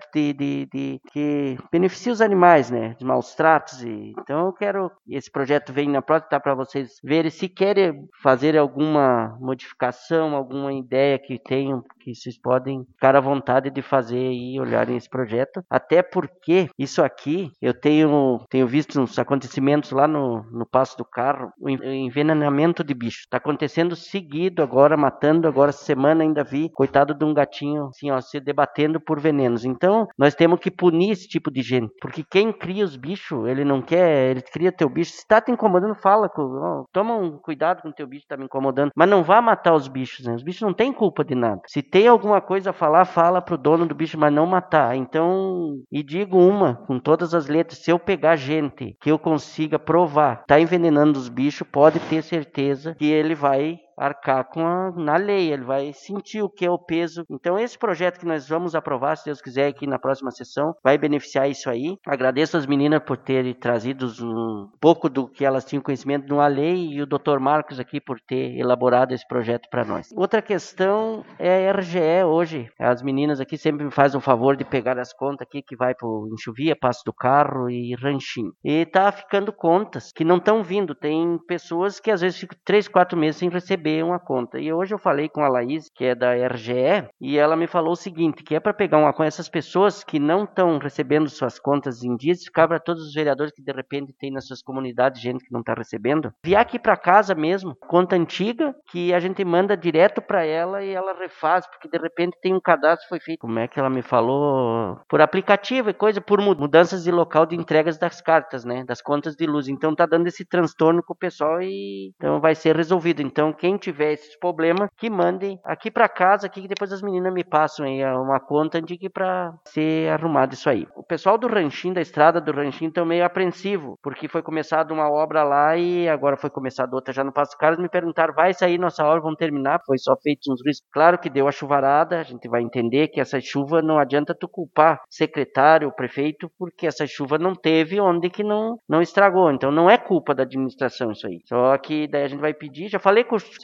Speaker 1: que beneficia os animais, né, de maus tratos. Então eu quero, esse projeto vem na próxima, tá, para vocês verem se querem fazer alguma modificação, alguma ideia que tenham, que vocês podem ficar à vontade de fazer e olharem esse projeto, até porque isso aqui, eu tenho visto uns acontecimentos lá no Passo do Carro, o envenenamento de bicho, está acontecendo seguido agora, matando, agora essa semana ainda vi, coitado de um gatinho, assim, ó, se debatendo por venenos. Então, nós temos que punir esse tipo de gente, porque quem cria os bichos, ele não quer, ele cria teu bicho, se está te incomodando, fala, toma um cuidado com o teu bicho, está me incomodando, mas não vá matar os bichos, né? Os bichos não têm culpa de nada. Se tem alguma coisa a falar, fala pro dono do bicho, mas não matar. Então, e digo com todas as letras, se eu pegar gente que eu consiga provar, tá envenenando os bichos, pode ter certeza que ele vai arcar na lei, ele vai sentir o que é o peso. Então esse projeto que nós vamos aprovar, se Deus quiser, aqui na próxima sessão, vai beneficiar isso aí. Agradeço às meninas por terem trazido um pouco do que elas tinham conhecimento numa lei, e o Dr. Marcos aqui por ter elaborado esse projeto para nós. Outra questão é a RGE hoje. As meninas aqui sempre me fazem um favor de pegar as contas aqui que vai pro Enxuvia, Passo do Carro e Ranchinho. E tá ficando contas que não estão vindo. Tem pessoas que às vezes ficam 3, 4 meses sem receber uma conta. E hoje eu falei com a Laís, que é da RGE, e ela me falou o seguinte, que é para pegar uma conta, essas pessoas que não estão recebendo suas contas em dias, cabra todos os vereadores que de repente tem nas suas comunidades gente que não está recebendo, vier aqui para casa mesmo, conta antiga, que a gente manda direto para ela e ela refaz, porque de repente tem um cadastro que foi feito, como é que ela me falou? Por aplicativo e coisa, por mudanças de local de entregas das cartas, né, das contas de luz. Então tá dando esse transtorno com o pessoal e então vai ser resolvido. Então quem tiver esses problemas, que mandem aqui para casa, aqui que depois as meninas me passam aí uma conta de para ser arrumado isso aí. O pessoal do Ranchinho, da estrada do Ranchinho, estão meio apreensivo, porque foi começada uma obra lá e agora foi começada outra já no Passo do Carro. Me perguntaram, vai sair nossa obra, vamos terminar? Foi só feito uns riscos. Claro que deu a chuvarada, a gente vai entender que essa chuva não adianta tu culpar secretário, prefeito, porque essa chuva não teve onde que não estragou. Então não é culpa da administração isso aí. Só que daí a gente vai pedir, já falei com o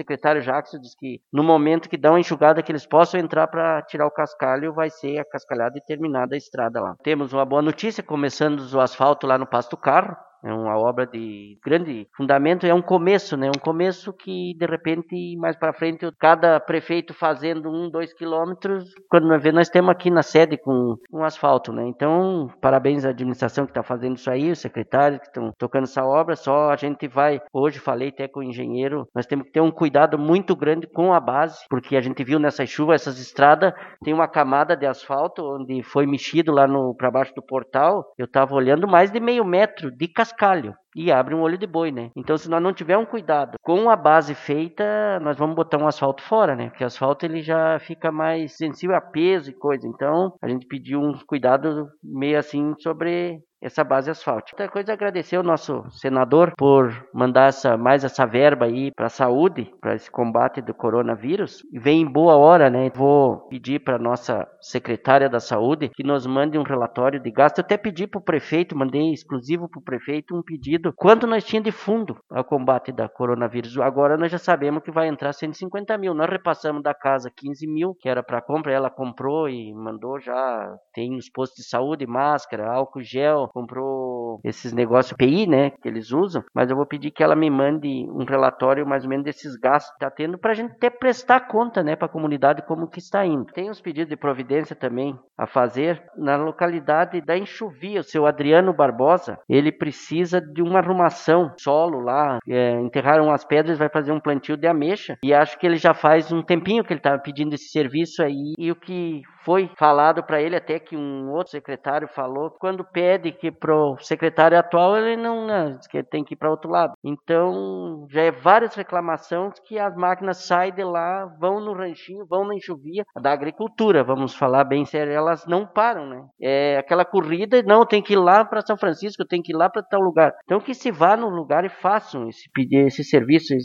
Speaker 1: secretário Jackson disse que no momento que dá uma enxugada que eles possam entrar para tirar o cascalho, vai ser acascalhada e terminada a estrada lá. Temos uma boa notícia, começando o asfalto lá no Pasto Carro. É uma obra de grande fundamento, é um começo, né? Um começo que, de repente, mais para frente, cada prefeito fazendo 2 quilômetros, quando nós vemos, nós temos aqui na sede com um asfalto, né? Então, parabéns à administração que está fazendo isso aí, os secretários que estão tocando essa obra, só a gente vai, hoje falei até com o engenheiro, nós temos que ter um cuidado muito grande com a base, porque a gente viu nessas chuvas, essas estradas, tem uma camada de asfalto, onde foi mexido lá para baixo do portal, eu estava olhando mais de meio metro de cascalho e abre um olho de boi, né? Então, se nós não tivermos um cuidado com a base feita, nós vamos botar um asfalto fora, né? Porque o asfalto ele já fica mais sensível a peso e coisa. Então, a gente pediu um cuidado meio assim sobre essa base asfáltica. Outra coisa é agradecer ao nosso senador por mandar mais essa verba aí para a saúde, para esse combate do coronavírus. E vem em boa hora, né? Vou pedir para nossa secretária da saúde que nos mande um relatório de gasto. Eu até pedi para o prefeito, mandei exclusivo para o prefeito um pedido. Quanto nós tínhamos de fundo ao combate da coronavírus? Agora nós já sabemos que vai entrar 150 mil. Nós repassamos da casa 15 mil, que era para compra. Ela comprou e mandou já. Tem os postos de saúde, máscara, álcool gel, comprou esses negócios PI, né, que eles usam, mas eu vou pedir que ela me mande um relatório mais ou menos desses gastos que está tendo para a gente até prestar conta, né, para a comunidade como que está indo. Tem uns pedidos de providência também a fazer na localidade da Enxuvia. O seu Adriano Barbosa, ele precisa de uma arrumação solo lá, enterraram as pedras, vai fazer um plantio de ameixa e acho que ele já faz um tempinho que ele estava pedindo esse serviço aí e o que foi falado para ele, até que um outro secretário falou, quando pede que pro secretário atual, ele não diz que tem que ir para outro lado. Então, já é várias reclamações que as máquinas saem de lá, vão no ranchinho, vão na enxuvia da agricultura, vamos falar bem sério, elas não param, né? É aquela corrida, não, tem que ir lá para São Francisco, tem que ir lá para tal lugar. Então, que se vá no lugar e façam esse serviço,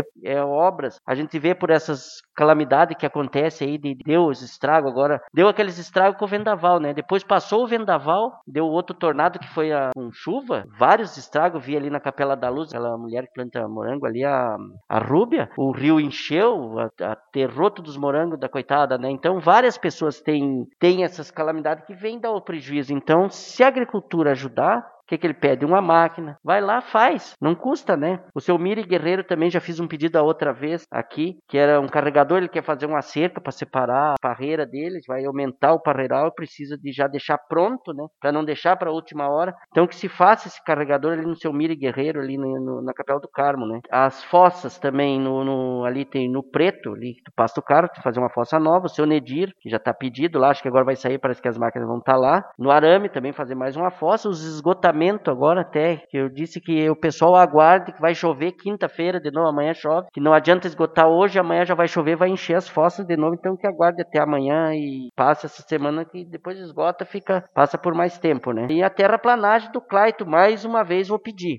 Speaker 1: obras. A gente vê por essas calamidades que acontecem aí, deu os estragos agora, deu aqueles estragos com o vendaval, né? Depois passou o vendaval, deu outro tornado que foi com chuva, vários estragos, vi ali na Capela da Luz, aquela mulher que planta morango ali, a Rúbia, o rio encheu, aterrou todos os morangos da coitada, né? Então várias pessoas têm essas calamidades que vêm dar o prejuízo. Então, se a agricultura ajudar, o que ele pede? Uma máquina. Vai lá, faz. Não custa, né? O seu Miri Guerreiro também já fiz um pedido a outra vez aqui, que era um carregador, ele quer fazer uma cerca para separar a parreira dele, vai aumentar o parreiral, precisa de já deixar pronto, né? Para não deixar para a última hora. Então que se faça esse carregador ali no seu Miri Guerreiro, ali na Capela do Carmo, né? As fossas também, ali tem no Preto, ali do Pasto Caro, tem que fazer uma fossa nova. O seu Nedir, que já está pedido lá, acho que agora vai sair, parece que as máquinas vão estar lá. No Arame também fazer mais uma fossa. Os esgotamentos agora até, que eu disse que o pessoal aguarde que vai chover quinta-feira de novo, amanhã chove, que não adianta esgotar hoje, amanhã já vai chover, vai encher as fossas de novo, então que aguarde até amanhã e passe essa semana que depois esgota, passa por mais tempo, né? E a terraplanagem do Claito, mais uma vez vou pedir,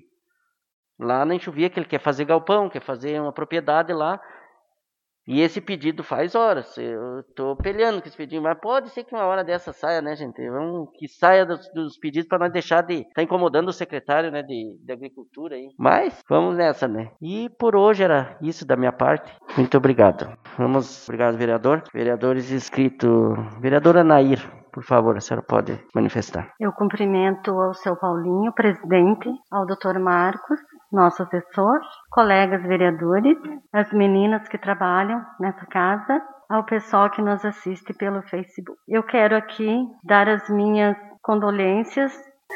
Speaker 1: lá na Enxuvia, que ele quer fazer galpão, quer fazer uma propriedade lá. E esse pedido faz horas. Eu tô peleando com esse pedido, mas pode ser que uma hora dessa saia, né, gente? Vamos que saia dos pedidos para nós deixar de estar incomodando o secretário, né, de agricultura aí. Mas vamos nessa, né? E por hoje era isso da minha parte. Muito obrigado. Obrigado, vereador. Vereadores inscritos. Vereadora Nair, por favor, a senhora pode manifestar.
Speaker 7: Eu cumprimento ao seu Paulinho, presidente, ao Dr. Marcos, nosso assessor, colegas vereadores, as meninas que trabalham nessa casa, ao pessoal que nos assiste pelo Facebook. Eu quero aqui dar as minhas condolências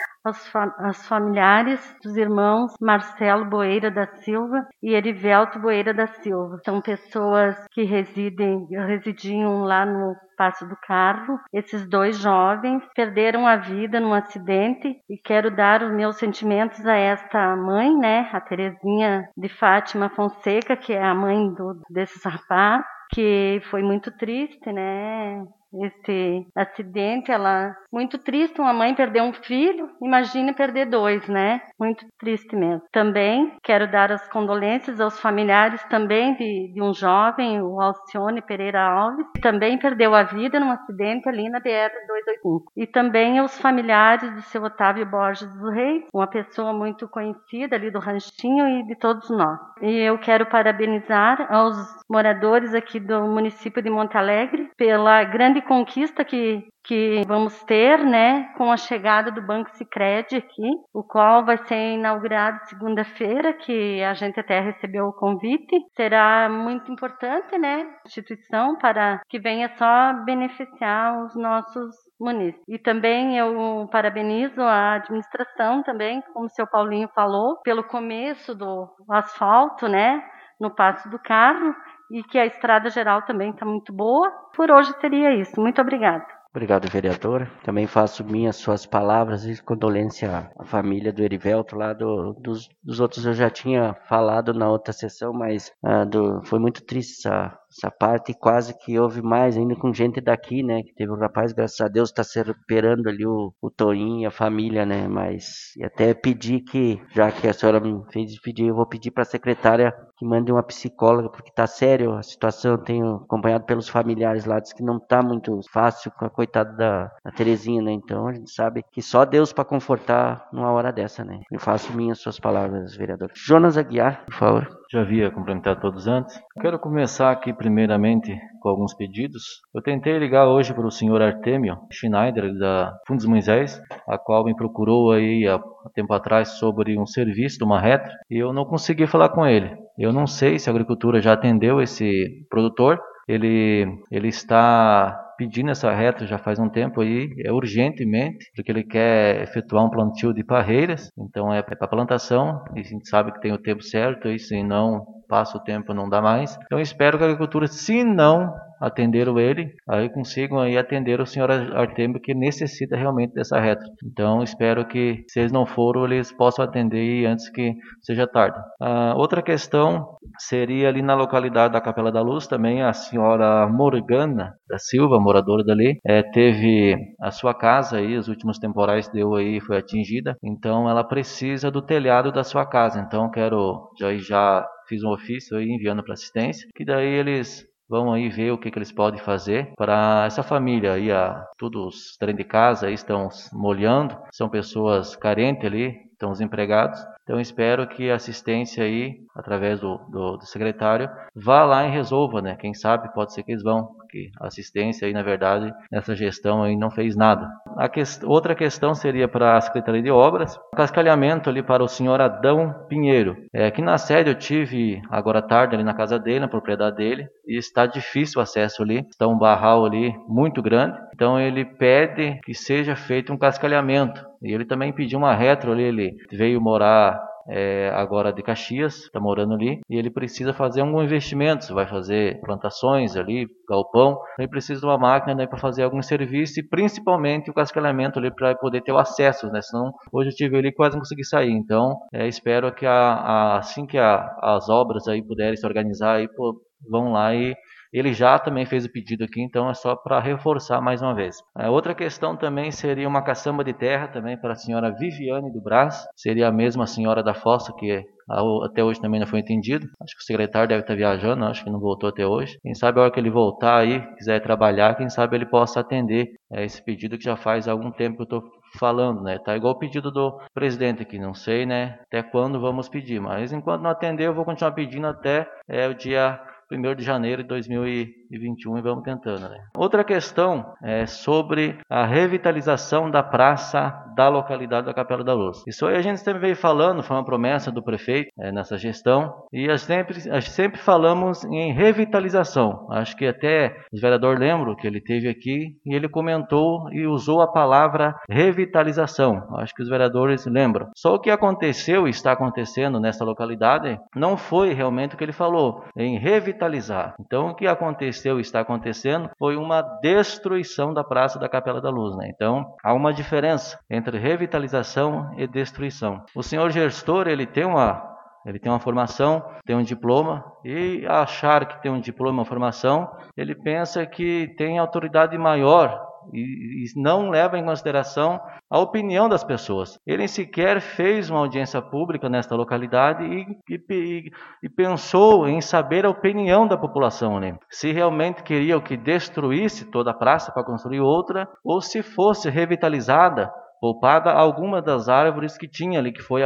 Speaker 7: aos familiares dos irmãos Marcelo Boeira da Silva e Erivelto Boeira da Silva. São pessoas que residiam lá no Passo do Carro. Esses dois jovens perderam a vida num acidente e quero dar os meus sentimentos a esta mãe, né, a Terezinha de Fátima Fonseca, que é a mãe desses rapazes, que foi muito triste, né, esse acidente. Ela muito triste, uma mãe perder um filho, imagine perder 2, né? Muito triste mesmo. Também quero dar as condolências aos familiares também de um jovem, o Alcione Pereira Alves, que também perdeu a vida num acidente ali na BR-285. E também aos familiares de seu Otávio Borges dos Reis, uma pessoa muito conhecida ali do Ranchinho, e de todos nós. E eu quero parabenizar aos moradores aqui do município de Monte Alegre pela grande conquista que vamos ter, né, com a chegada do Banco Sicredi aqui, o qual vai ser inaugurado segunda-feira, que a gente até recebeu o convite. Será muito importante, né, instituição, para que venha só beneficiar os nossos munícipes. E também eu parabenizo a administração também, como o seu Paulinho falou, pelo começo do asfalto, né, no Passo do Carro, e que a estrada geral também está muito boa. Por hoje seria isso. Muito obrigada.
Speaker 1: Obrigado, vereadora. Também faço minhas suas palavras e condolência à família do Erivelto lá. Dos outros eu já tinha falado na outra sessão, mas foi muito triste essa parte, e quase que houve mais ainda com gente daqui, né, que teve um rapaz, graças a Deus, está se recuperando ali, o Toinho e a família, né, mas e até pedir que, já que a senhora me fez pedir, eu vou pedir para a secretária que mande uma psicóloga, porque tá sério a situação. Eu tenho acompanhado pelos familiares lá, diz que não tá muito fácil com a coitada da Terezinha, né, então a gente sabe que só Deus para confortar numa hora dessa, né. Eu faço minhas suas palavras, vereador. Jonas Aguiar, por favor.
Speaker 6: Já havia cumprimentado todos antes. Quero começar aqui primeiramente com alguns pedidos. Eu tentei ligar hoje para o senhor Artêmio Schneider, da Fundos Moisés, a qual me procurou aí há tempo atrás sobre um serviço de uma reta, e eu não consegui falar com ele. Eu não sei se a agricultura já atendeu esse produtor. Ele está pedindo essa reta já faz um tempo aí, urgentemente, porque ele quer efetuar um plantio de parreiras, então é para plantação, e a gente sabe que tem o tempo certo, e se não passa o tempo não dá mais. Então eu espero que a agricultura, se não atenderam ele, aí consigam aí atender o senhor Artemio, que necessita realmente dessa reta. Então espero que, se eles não foram, eles possam atender antes que seja tarde. Outra questão seria ali na localidade da Capela da Luz, também a senhora Morgana da Silva, moradora dali, teve a sua casa aí, os últimos temporais deu aí, foi atingida, então ela precisa do telhado da sua casa. Então quero, já fiz um ofício aí enviando para assistência, que daí eles vão aí ver o que eles podem fazer para essa família aí. Todos dentro de casa aí estão molhando, são pessoas carentes ali, estão os empregados. Então espero que a assistência aí, através do secretário, vá lá e resolva, né? Quem sabe pode ser que eles vão, porque a assistência aí, na verdade, nessa gestão aí não fez nada. Outra questão seria para a Secretaria de Obras, cascalhamento ali para o senhor Adão Pinheiro. Aqui na sede eu tive agora à tarde ali na casa dele, na propriedade dele, e está difícil o acesso ali, está um barral ali muito grande, então ele pede que seja feito um cascalhamento. E ele também pediu uma retro ali, ele veio morar agora de Caxias, está morando ali, e ele precisa fazer algum investimento, vai fazer plantações ali, galpão, ele precisa de uma máquina, né, para fazer algum serviço, e principalmente o cascalhamento ali para poder ter o acesso, né, senão hoje eu tive ali e quase não consegui sair. Então espero que assim que as obras aí puderem se organizar, aí, vão lá, e ele já também fez o pedido aqui, então é só para reforçar mais uma vez. Outra questão também seria uma caçamba de terra também para a senhora Viviane do Brás, seria a mesma senhora da fossa, que até hoje também não foi entendido. Acho que o secretário deve estar viajando, acho que não voltou até hoje. Quem sabe a hora que ele voltar aí, quiser trabalhar, quem sabe ele possa atender esse pedido que já faz algum tempo que eu estou falando, né? Tá igual o pedido do presidente aqui, não sei, né, até quando vamos pedir, mas enquanto não atender eu vou continuar pedindo até o dia 1º de janeiro de 2021 e vamos tentando, né? Outra questão é sobre a revitalização da praça da localidade da Capela da Luz. Isso aí a gente sempre veio falando, foi uma promessa do prefeito nessa gestão, e sempre falamos em revitalização. Acho que até o vereador lembra que ele teve aqui e ele comentou e usou a palavra revitalização. Acho que os vereadores lembram. Só o que aconteceu e está acontecendo nessa localidade não foi realmente o que ele falou, em revitalizar. Então o que aconteceu e está acontecendo foi uma destruição da Praça da Capela da Luz, né? Então há uma diferença entre revitalização e destruição. O senhor gestor, ele tem uma Ele tem uma formação, tem um diploma, e achar que tem um diploma, uma formação, ele pensa que tem autoridade maior e não leva em consideração a opinião das pessoas. Ele sequer fez uma audiência pública nesta localidade e pensou em saber a opinião da população, né? Se realmente queriam que destruísse toda a praça para construir outra, ou se fosse revitalizada, poupada alguma das árvores que tinha ali, que foi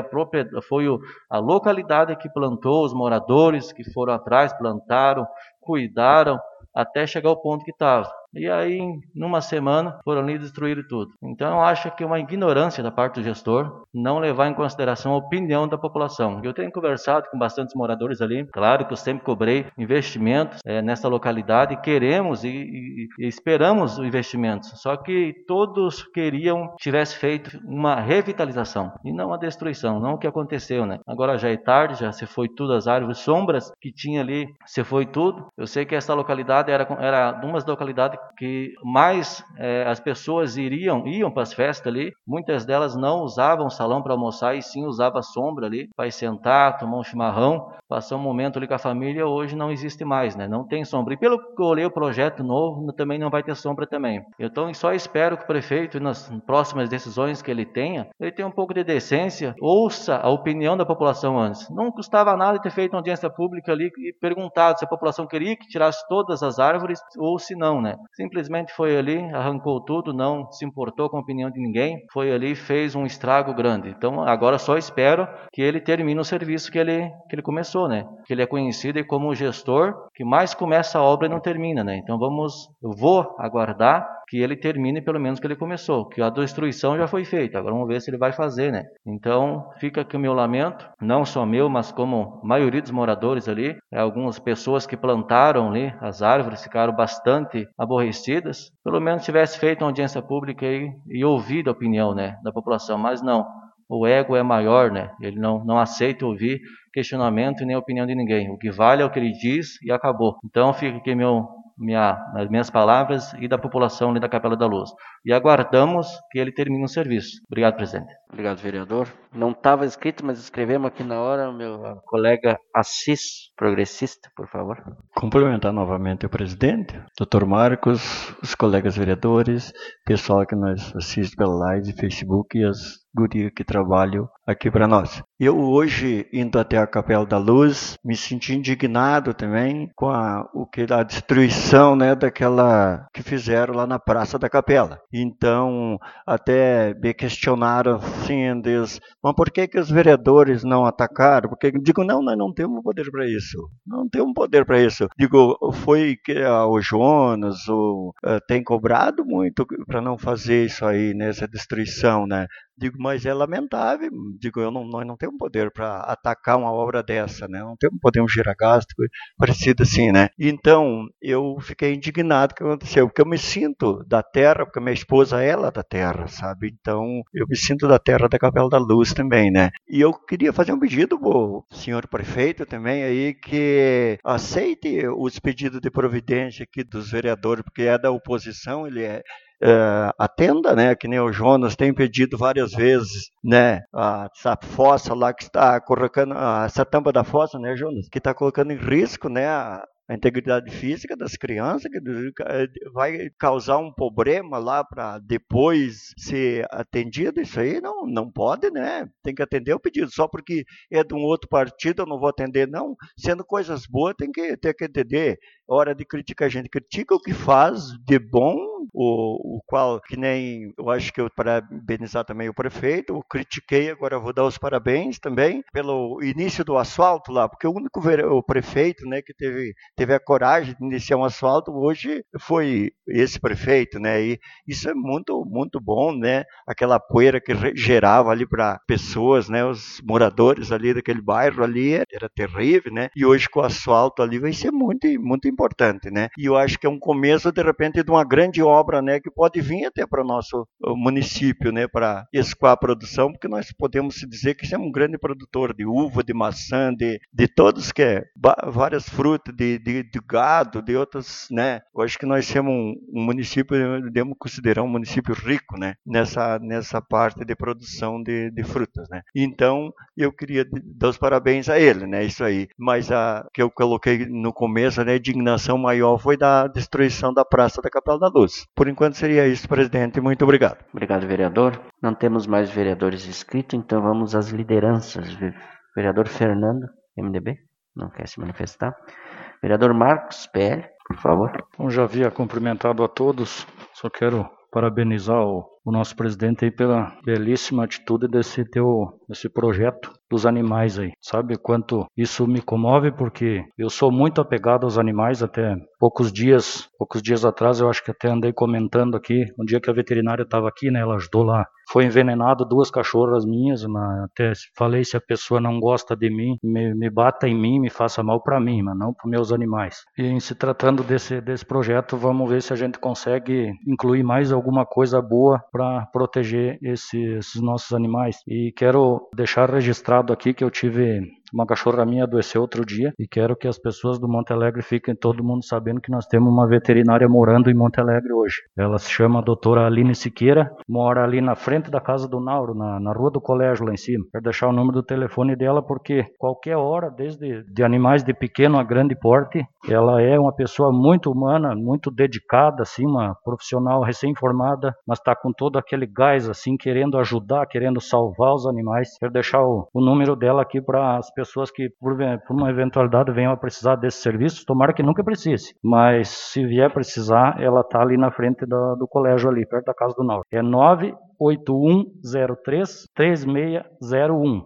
Speaker 6: a localidade que plantou, os moradores que foram atrás, plantaram, cuidaram, até chegar ao ponto que estava. E aí, numa semana, foram ali e destruíram tudo. Então, eu acho que é uma ignorância da parte do gestor não levar em consideração a opinião da população. Eu tenho conversado com bastantes moradores ali. Claro que eu sempre cobrei investimentos nessa localidade. Queremos e esperamos investimentos. Só que todos queriam que tivesse feito uma revitalização e não a destruição. Não o que aconteceu, né? Agora já é tarde, já se foi tudo, as árvores sombras que tinha ali, se foi tudo. Eu sei que essa localidade era uma das localidades que mais as pessoas iam para as festas ali. Muitas delas não usavam salão para almoçar e sim usavam a sombra ali para sentar, tomar um chimarrão, passar um momento ali com a família. Hoje não existe mais, né? Não tem sombra. E pelo que eu olhei o projeto novo, também não vai ter sombra também. Então só espero que o prefeito, nas próximas decisões que ele tenha um pouco de decência, ouça a opinião da população antes. Não custava nada ter feito uma audiência pública ali e perguntado se a população queria que tirasse todas as árvores ou se não, né? Simplesmente foi ali, arrancou tudo, não se importou com a opinião de ninguém, foi ali e fez um estrago grande. Então agora só espero que ele termine o serviço que ele começou, né? Que ele é conhecido como o gestor que mais começa a obra e não termina, né? Então eu vou aguardar que ele termine pelo menos o que ele começou, que a destruição já foi feita, agora vamos ver se ele vai fazer, né? Então fica aqui o meu lamento, não só meu, mas como a maioria dos moradores ali, algumas pessoas que plantaram ali as árvores ficaram bastante aborrecidas. Pelo menos tivesse feito uma audiência pública e ouvido a opinião, né, da população, mas não. O ego é maior, né? Ele não aceita ouvir questionamento e nem a opinião de ninguém. O que vale é o que ele diz e acabou. Então fica aqui as minhas palavras e da população ali da Capela da Luz. E aguardamos que ele termine o serviço. Obrigado, presidente.
Speaker 1: Obrigado, vereador. Não estava escrito, mas escrevemos aqui na hora. O meu colega Assis, progressista, por favor.
Speaker 3: Complementar novamente o presidente, Dr. Marcos, os colegas vereadores, pessoal que nos assiste pela live, Facebook e as gurias que trabalham aqui para nós. Eu hoje, indo até a Capela da Luz, me senti indignado também com a destruição, né, daquela que fizeram lá na Praça da Capela. Então, até me questionaram assim, Deus, mas por que os vereadores não atacaram? Porque digo, não, nós não temos poder para isso. Não temos poder para isso. Digo, foi que o Jonas tem cobrado muito para não fazer isso aí, né, essa destruição, né? Digo, mas é lamentável. Digo, nós não temos poder para atacar uma obra dessa, né? Não temos poder, um giragasto, parecido assim, né? Então, eu fiquei indignado com o que aconteceu, porque eu me sinto da terra, porque minha esposa é lá da terra, sabe? Então, eu me sinto da terra da Capela da Luz também, né? E eu queria fazer um pedido pro senhor prefeito também aí, que aceite os pedidos de providência aqui dos vereadores, porque é da oposição, ele atenda, né, que nem o Jonas tem pedido várias vezes, né, essa fossa lá que está colocando, essa tampa da fossa, né, Jonas, que está colocando em risco, né, a integridade física das crianças, que vai causar um problema lá para depois ser atendido. Isso aí não pode, né? Tem que atender o pedido. Só porque é de um outro partido eu não vou atender, não. Sendo coisas boas, tem que atender. Hora de criticar, a gente critica o que faz de bom, o qual, que nem, eu acho que eu parabenizar também o prefeito, eu critiquei, agora eu vou dar os parabéns também pelo início do asfalto lá, porque o prefeito, né, que teve a coragem de iniciar um asfalto, hoje foi esse prefeito, né, e isso é muito, muito bom, né, aquela poeira que gerava ali para pessoas, né, os moradores ali daquele bairro ali, era terrível, né, e hoje com o asfalto ali vai ser muito, muito
Speaker 8: importante, né? E eu acho que é um começo, de repente, de uma grande obra, né, que pode vir até para o nosso município, né, para escoar a produção, porque nós podemos dizer que somos um grande produtor de uva, de maçã, de todos que é, várias frutas, de gado, de outras, né? Eu acho que nós temos um município, podemos considerar um município rico, né, nessa parte de produção de frutas, né? Então, eu queria dar os parabéns a ele, né, isso aí. Mas a que eu coloquei no começo, né, a indignação maior foi da destruição da Praça da Capela da Luz. Por enquanto seria isso, presidente. Muito obrigado.
Speaker 1: Obrigado, vereador. Não temos mais vereadores inscritos, então vamos às lideranças. Vereador Fernando, MDB, não quer se manifestar. Vereador Marcos, PL, por favor.
Speaker 3: Então, já havia cumprimentado a todos, só quero parabenizar o nosso presidente aí pela belíssima atitude desse projeto dos animais aí. Sabe quanto isso me comove, porque eu sou muito apegado aos animais. Até poucos dias atrás, eu acho que até andei comentando aqui, um dia que a veterinária estava aqui, né, ela ajudou lá, foi envenenado 2 cachorras minhas, até falei, se a pessoa não gosta de mim, me bata em mim, me faça mal para mim, mas não para meus animais. E em se tratando desse projeto, vamos ver se a gente consegue incluir mais alguma coisa boa para proteger esses nossos animais. E quero deixar registrado aqui que eu tive uma cachorra minha adoeceu outro dia e quero que as pessoas do Monte Alegre fiquem todo mundo sabendo que nós temos uma veterinária morando em Monte Alegre hoje. Ela se chama a doutora Aline Siqueira, mora ali na frente da casa do Nauro, na rua do colégio lá em cima. Quero deixar o número do telefone dela porque qualquer hora, desde de animais de pequeno a grande porte, ela é uma pessoa muito humana, muito dedicada, assim, uma profissional recém-formada, mas está com todo aquele gás, assim, querendo ajudar, querendo salvar os animais. Quero deixar o número dela aqui para as pessoas que, por uma eventualidade, venham a precisar desses serviços. Tomara que nunca precise, mas se vier precisar, ela está ali na frente do colégio, ali, perto da casa do Nauro. É 98103-3601.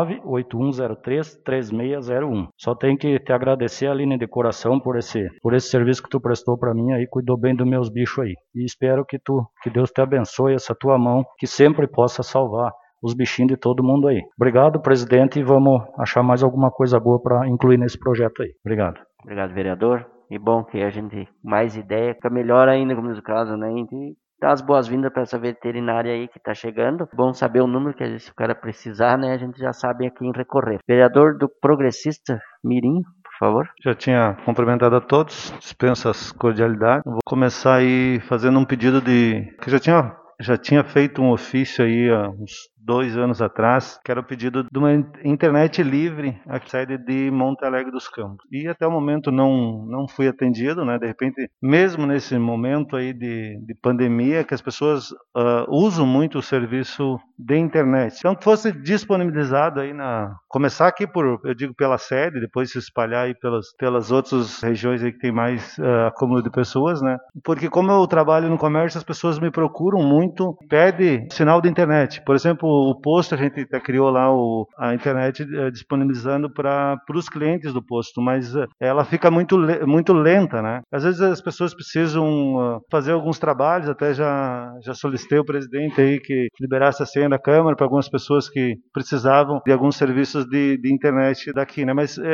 Speaker 3: 98103-3601. Só tenho que te agradecer, Aline, de coração, por esse serviço que tu prestou para mim aí, cuidou bem dos meus bichos aí. E espero que Deus te abençoe, essa tua mão, que sempre possa salvar os bichinhos de todo mundo aí. Obrigado, presidente, e vamos achar mais alguma coisa boa para incluir nesse projeto aí. Obrigado.
Speaker 1: Obrigado, vereador. E bom que a gente mais ideia, fica melhor ainda, como no caso, né? E dar as boas-vindas para essa veterinária aí que está chegando. Bom saber o número, que se o cara precisar, né? A gente já sabe a quem recorrer. Vereador do Progressista, Mirim, por favor.
Speaker 5: Já tinha cumprimentado a todos, dispenso as cordialidades. Vou começar aí fazendo um pedido que já tinha feito um ofício aí há uns 2 anos atrás, que era o pedido de uma internet livre à sede de Monte Alegre dos Campos. E até o momento não fui atendido, né? De repente, mesmo nesse momento aí de pandemia, que as pessoas usam muito o serviço de internet. Então, que fosse disponibilizado aí começar aqui eu digo pela sede, depois se espalhar aí pelas outras regiões aí que tem mais acúmulo de pessoas, né? Porque como eu trabalho no comércio, as pessoas me procuram muito, pede sinal de internet. Por exemplo, o posto, a gente até criou lá a internet disponibilizando para os clientes do posto, mas ela fica muito lenta, né? Às vezes as pessoas precisam fazer alguns trabalhos, até já solicitei ao presidente aí que liberasse a senha da Câmara para algumas pessoas que precisavam de alguns serviços de internet daqui, né? Mas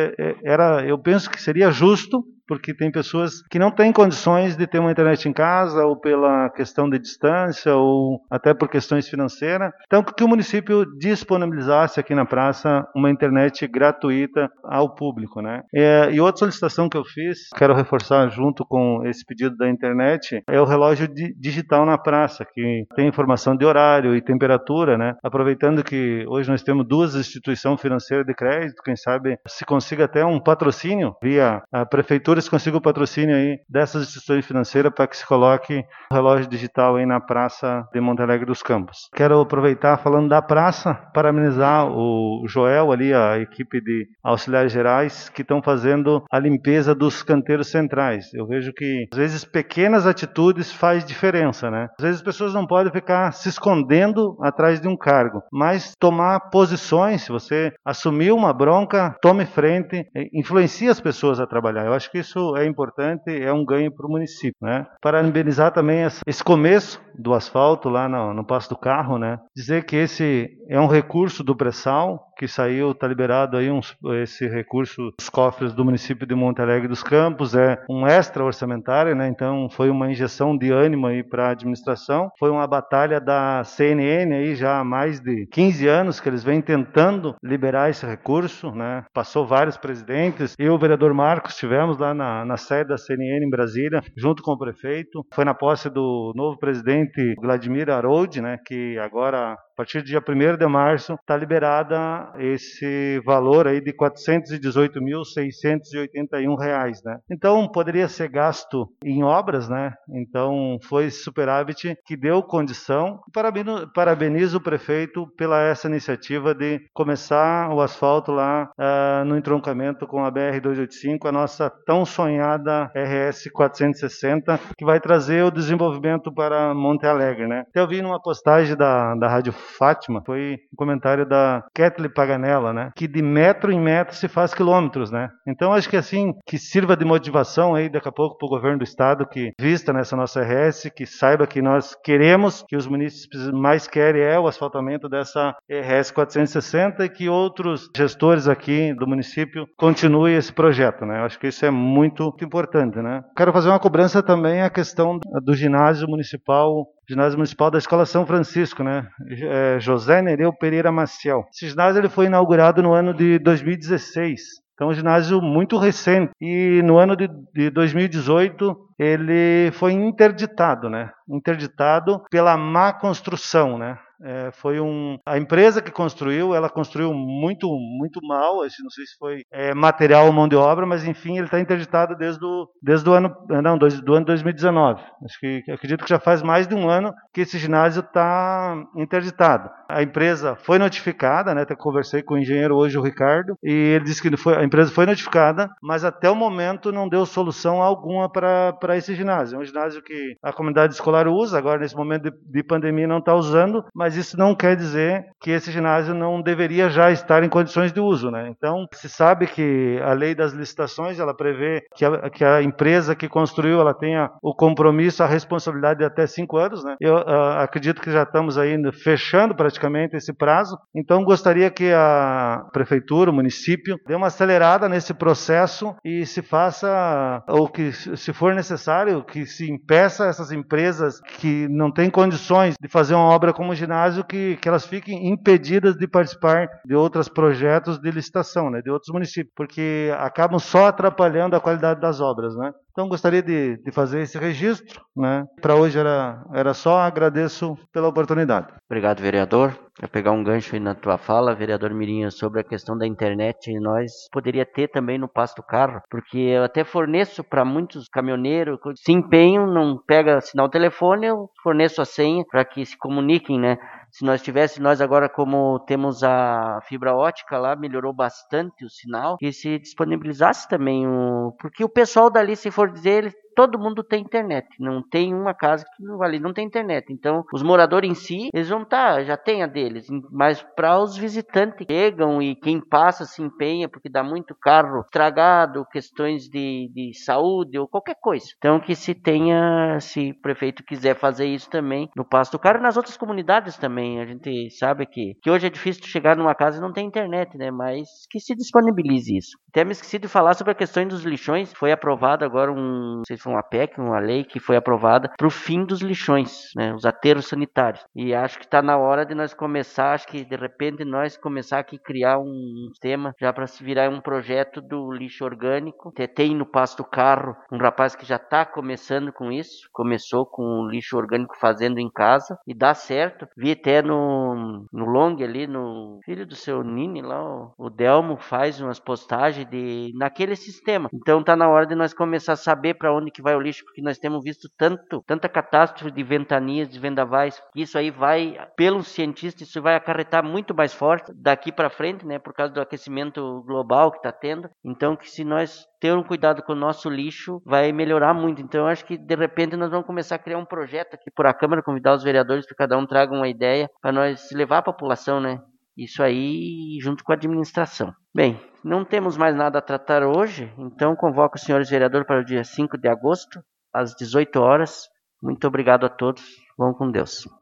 Speaker 5: eu penso que seria justo, porque tem pessoas que não têm condições de ter uma internet em casa, ou pela questão de distância, ou até por questões financeiras. Então, que o município disponibilizasse aqui na praça uma internet gratuita ao público, né? E outra solicitação que eu fiz, quero reforçar junto com esse pedido da internet, é o relógio digital na praça, que tem informação de horário e temperatura, né? Aproveitando que hoje nós temos 2 instituições financeiras de crédito, quem sabe se consiga até um patrocínio via a prefeitura, se consiga o patrocínio aí dessas instituições financeiras para que se coloque o relógio digital aí na praça de Monte Alegre dos Campos. Quero aproveitar falando da praça, parabenizar o Joel ali, a equipe de auxiliares gerais que estão fazendo a limpeza dos canteiros centrais. Eu vejo que às vezes pequenas atitudes faz diferença, né? Às vezes as pessoas não podem ficar se escondendo atrás de um cargo, mas tomar posições. Se você assumiu uma bronca, tome frente, influencie as pessoas a trabalhar. Eu acho que isso é importante, é um ganho para o município, né? Parabenizar também esse começo do asfalto lá no Passo do Carro, né? Dizer que esse é um recurso do pré-sal que saiu, está liberado aí esse recurso dos cofres do município de Monte Alegre dos Campos, é um extra orçamentário, né? Então foi uma injeção de ânimo aí para a administração, foi uma batalha da CNN aí já há mais de 15 anos que eles vêm tentando liberar esse recurso, né? Passou vários presidentes, eu e o vereador Marcos estivemos lá na sede da CNN em Brasília, junto com o prefeito, foi na posse do novo presidente Vladimir Aroldi, né? Que agora, a partir do dia 1º de março, está liberada esse valor aí de R$ 418.681, né? Então, poderia ser gasto em obras, né? Então, foi esse superávit que deu condição. Parabenizo o prefeito pela essa iniciativa de começar o asfalto lá no entroncamento com a BR-285, a nossa tão sonhada RS 460, que vai trazer o desenvolvimento para Monte Alegre, né? Até eu vi numa postagem da Rádio Fátima, foi um comentário da Kathleen Paganella, né? Que de metro em metro se faz quilômetros, né? Então acho que assim, que sirva de motivação aí daqui a pouco para o governo do estado que vista nessa nossa RS, que saiba que nós queremos, que os munícipes mais querem é o asfaltamento dessa RS 460 e que outros gestores aqui do município continuem esse projeto, né? Eu acho que isso é muito importante, né? Quero fazer uma cobrança também a questão do ginásio municipal da Escola São Francisco, né? José Nereu Pereira Maciel. Esse ginásio ele foi inaugurado no ano de 2016. Então, um ginásio muito recente. E no ano de 2018, ele foi interditado, né? Interditado pela má construção, né? A empresa que construiu, ela construiu muito mal, não sei se foi material ou mão de obra, mas enfim, ele está interditado desde o ano 2019. Acredito que já faz mais de um ano que esse ginásio está interditado. A empresa foi notificada, né? Até conversei com o engenheiro hoje, o Ricardo, e ele disse que a empresa foi notificada, mas até o momento não deu solução alguma para esse ginásio. É um ginásio que a comunidade escolar usa, agora nesse momento de pandemia não está usando, mas isso não quer dizer que esse ginásio não deveria já estar em condições de uso, né? Então, se sabe que a lei das licitações, ela prevê que a empresa que construiu, ela tenha o compromisso, a responsabilidade de até 5 anos, né? Eu acredito que já estamos aí fechando praticamente esse prazo, então gostaria que a prefeitura, o município, dê uma acelerada nesse processo e se faça, ou que se for necessário, que se impeça essas empresas que não têm condições de fazer uma obra como o ginásio, que elas fiquem impedidas de participar de outros projetos de licitação, né, de outros municípios, porque acabam só atrapalhando a qualidade das obras, né. Então, gostaria de fazer esse registro, né. Para hoje era só, agradeço pela oportunidade.
Speaker 1: Obrigado, vereador. Vou pegar um gancho aí na tua fala, vereador Mirinho, sobre a questão da internet. Nós poderia ter também no Pasto Carro, porque eu até forneço para muitos caminhoneiros, se empenham, não pega sinal telefone, eu forneço a senha para que se comuniquem, né? Se nós agora como temos a fibra ótica lá, melhorou bastante o sinal, que se disponibilizasse também porque o pessoal dali, se for dizer, todo mundo tem internet, não tem uma casa que ali não tem internet. Então, os moradores em si, eles vão já tem a deles, mas para os visitantes que chegam e quem passa se empenha, porque dá muito carro estragado, questões de saúde ou qualquer coisa. Então, que se o prefeito quiser fazer isso também no Pasto Carro e nas outras comunidades também. A gente sabe que hoje é difícil chegar numa casa e não tem internet, né? Mas que se disponibilize isso. Até me esqueci de falar sobre a questão dos lixões. Foi aprovado agora não sei se foi uma PEC, uma lei que foi aprovada para o fim dos lixões, né? Os aterros sanitários. E acho que está na hora de nós começar, acho que de repente nós começar aqui a criar um sistema já para se virar um projeto do lixo orgânico. Tem no Pasto Carro um rapaz que já está começando com isso, começou com o lixo orgânico fazendo em casa e dá certo. Vi até no Long ali, no filho do seu Nini lá, o Delmo faz umas postagens naquele sistema. Então tá na hora de nós começar a saber para onde que vai o lixo, porque nós temos visto tanta catástrofe de ventanias, de vendavais, que isso aí vai, pelo cientista, isso vai acarretar muito mais forte daqui para frente, né, por causa do aquecimento global que está tendo. Então, que se nós ter um cuidado com o nosso lixo, vai melhorar muito. Então, eu acho que, de repente, nós vamos começar a criar um projeto aqui por a Câmara, convidar os vereadores para cada um traga uma ideia, para nós levar a população, né, isso aí junto com a administração. Bem, não temos mais nada a tratar hoje, então convoco os senhores vereadores para o dia 5 de agosto, às 18 horas. Muito obrigado a todos. Vão com Deus.